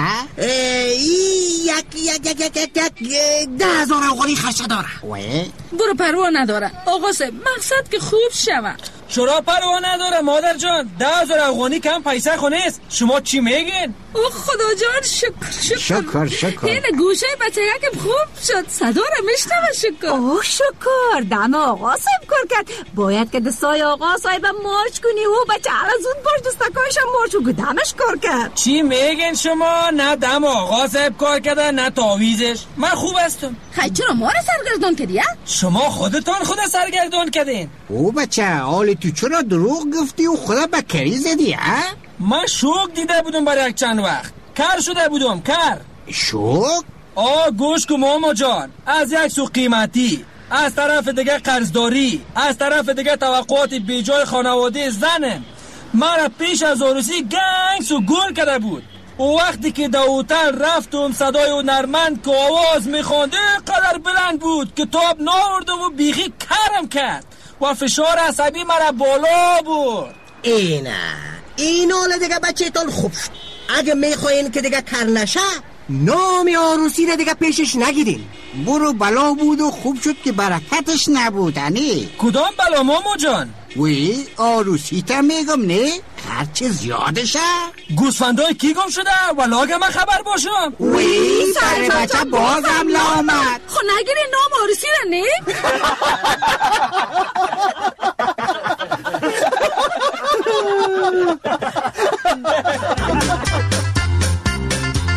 یک یک یک یک یک یک ده هزار افغانی خرج داره. برو پروا نداره آقا صاحب مقصد که خوب شوه. چرا پروا نداره مادر جان؟ ده هزار افغانی کم پیسه خونیست. شما چی میگین؟ او خدا جان شکر شکر شکر شکر این گوشه بچه که خوب شد صدا رو میشنوه. شکر اوه شکر دم آقا صاحب کار کرد. باید که دستای آقا صاحب مارچ کنی و بچه علا زود باش دستکایش هم مارچ و دمش کار کرد. چی میگین شما؟ نه دم آقا صاحب کار کرده نه تاویزش. من خوب هستم. خیلی چرا ما رو سرگردان کردی؟ شما خودتان خود سرگردان کردین. او بچه حالی تو چرا دروغ گفتی و خدا بکری زدی ها؟ من شوک دیده بودم برای یک چند وقت. کر شده بودم کر. شوک؟ آه گوش کن ماما جان. از یک سو قیمتی، از طرف دیگه قرضداری، از طرف دیگه توقعات بیجای خانواده زنم. مرا پیش از عروسی گنگس و گل کرده بود. و وقتی که در هتل رفتم صدای او نرمند که آواز میخوانده قدر بلند بود که تاب ناوردم و بیخی کرم کرد و فشار عصبی مرا بالا برد. اینه این حالا دیگه بچه تان خوب شد. اگه میخواین که دیگه کر نشه نام عروسی رو دیگه پیشش نگیرین. برو بلا بود و خوب شد که برکتش نبودنی. کدام بلا ماما جان؟ وی آروسی تا میگم نه هرچه زیادشه. گوسفندای کی گم شده و لاگه من خبر باشم. وی سر بچه بازم لامد. خو نگیری نام آروسی را نه؟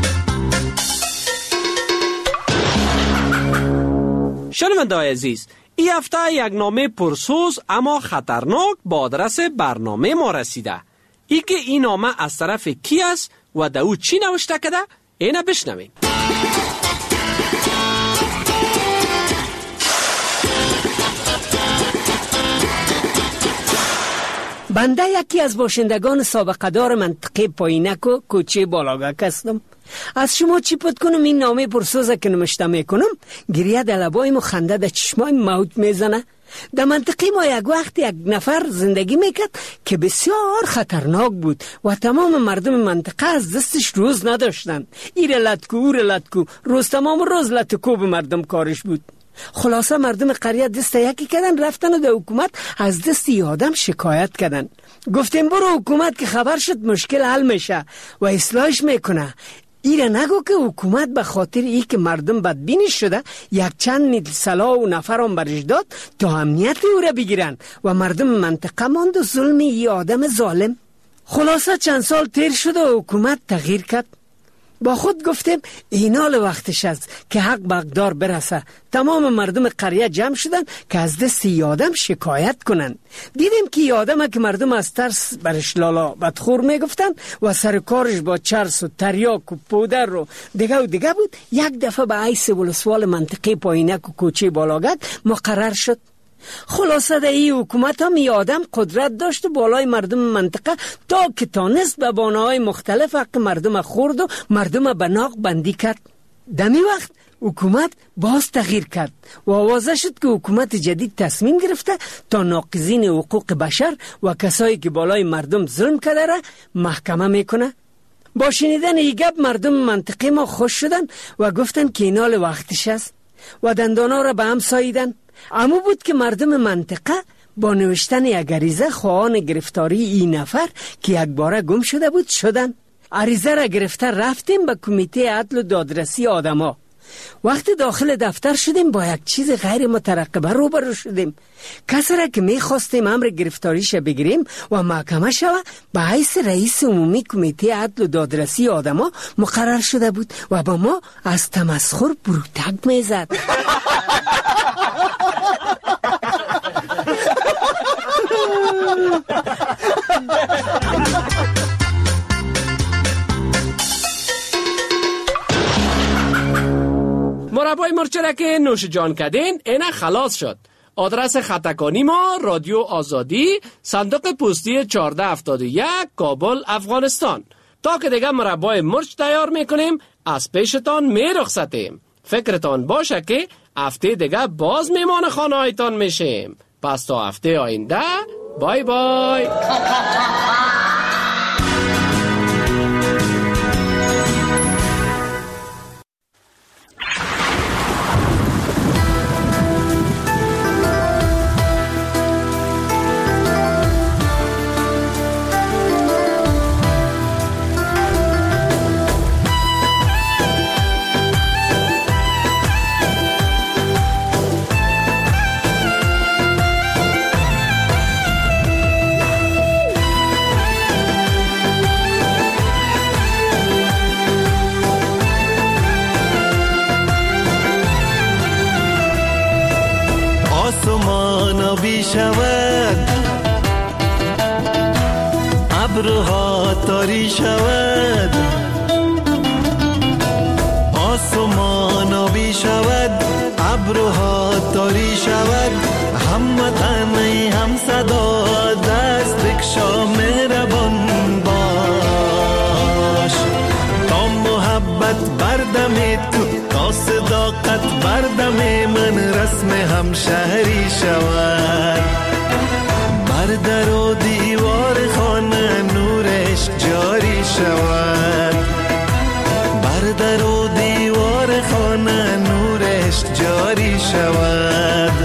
شنونده‌های عزیز این هفته یک نامه پرسوز اما خطرناک با آدرس برنامه ما رسیده. ای که این نامه از طرف کی است و در او چی نوشته کده؟ اینه بشنویم. بنده یکی از باشندگان سابقه دار منطقه پایینک و کوچه بالاگک هستم. از شما چی پد کنم این نامه پرسوزه که نمشته میکنم گریه در لبایم و خنده در چشمایم موج میزنه. در منطقه ما یک وقت یک نفر زندگی میکرد که بسیار خطرناک بود و تمام مردم منطقه از دستش روز نداشتن. ایره لطکو اوره لطکو روز تمام روز لطکو به مردم کارش بود. خلاصه مردم قریه دست یکی کردن رفتن و در حکومت از دست ی آدم شکایت کردن. گفتیم برو حکومت که خبر شد مشکل حل میشه و اصلاحش میکنه. ایره نگو که حکومت به خاطر ای که مردم بدبینی شده یک چند نیل سلا و نفرم برش داد تا امنیت او را بگیرن و مردم منطقه ماند و ظلم ای آدم ظالم. خلاصه چند سال تیر شد و حکومت تغییر کرد. با خود گفتیم اینال وقتش است که حق به حقدار برسه. تمام مردم قریه جمع شدن که از دست ی آدم شکایت کنن. دیدیم که ی آدم که مردم از ترس برش لالا بدخور میگفتن و سرکارش با چرس و تریاک و پودر و دیگه و دیگه بود. یک دفعه به عیس ولسوال منطقه پایینک و کوچه بالاگک مقرر شد. خلاصه در این حکومت هم ی آدم قدرت داشت و بالای مردم منطقه تا که تانست به بانه‌های مختلف حق مردم خورد و مردم به ناق بندی کرد. دمی وقت حکومت باز تغییر کرد و آوازه شد که حکومت جدید تصمیم گرفته تا ناقضین حقوق بشر و کسایی که بالای مردم ظلم کرده را محکمه میکنه. با شنیدن این گپ مردم منطقه ما خوش شدن و گفتن که اینال وقتش است و دندانا را به هم ساییدن. امو بود که مردم منطقه با نوشتن یک عریضه خواهان گرفتاری این نفر که یک باره گم شده بود شدن. عریضه را گرفته رفتیم به کمیته عدل و دادرسی آدما. وقتی داخل دفتر شدیم با یک چیز غیر مترقبه روبرو شدیم. کسی را که میخواستیم امر گرفتاریش بگیریم و محکمه شوه به حیث رئیس عمومی کمیته عدل و دادرسی آدما مقرر شده بود و با ما از تمسخر بروتک میزد. مربای مرچره که نوش جان کدین اینه خلاص شد. آدرس خطکانی ما رادیو آزادی صندوق پستی چهارده هفتاد و یک کابل افغانستان. تا که دیگه مربای مرچ تیار میکنیم از پیشتان میرخصتیم. فکرتان باشه که هفته دیگه باز میمان خانه هایتان میشیم. پس تا هفته آینده بای بای. آسمان بی شود ابرها تاری شود آسمان بی شود ابرها تاری شود هموطنی هم صدا دست بکشا مهربان باش تا محبت بردم تو تا صداقت بردم من رسم همشهری شود بر در و دیوار خانه نورش جاری شود بر در و دیوار خانه نورش جاری شود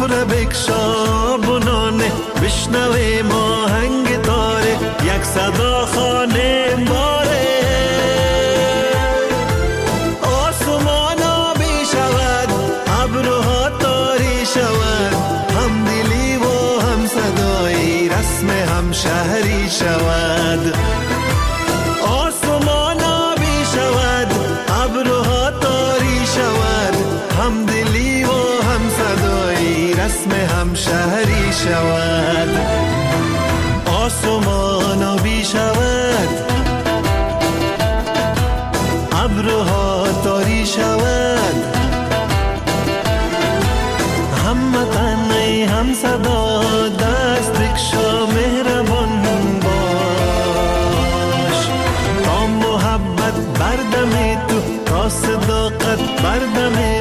سفره بکشا بنانه بشنوه ماهنگ تاره یک صدا خانه باره آسمان آبی شود ابرها تاری شود هم دلی و هم صدایی رسم هم شهری شود آسمان آبی شود ابرها تاری شود هم دلی و هم صدایی رسم هم شهری شود آسمان آبی شود ابرها تاری شود هم وطن هم صدا دست بکشا مهربان باش تا محبت بردم تو تا صداقت بردم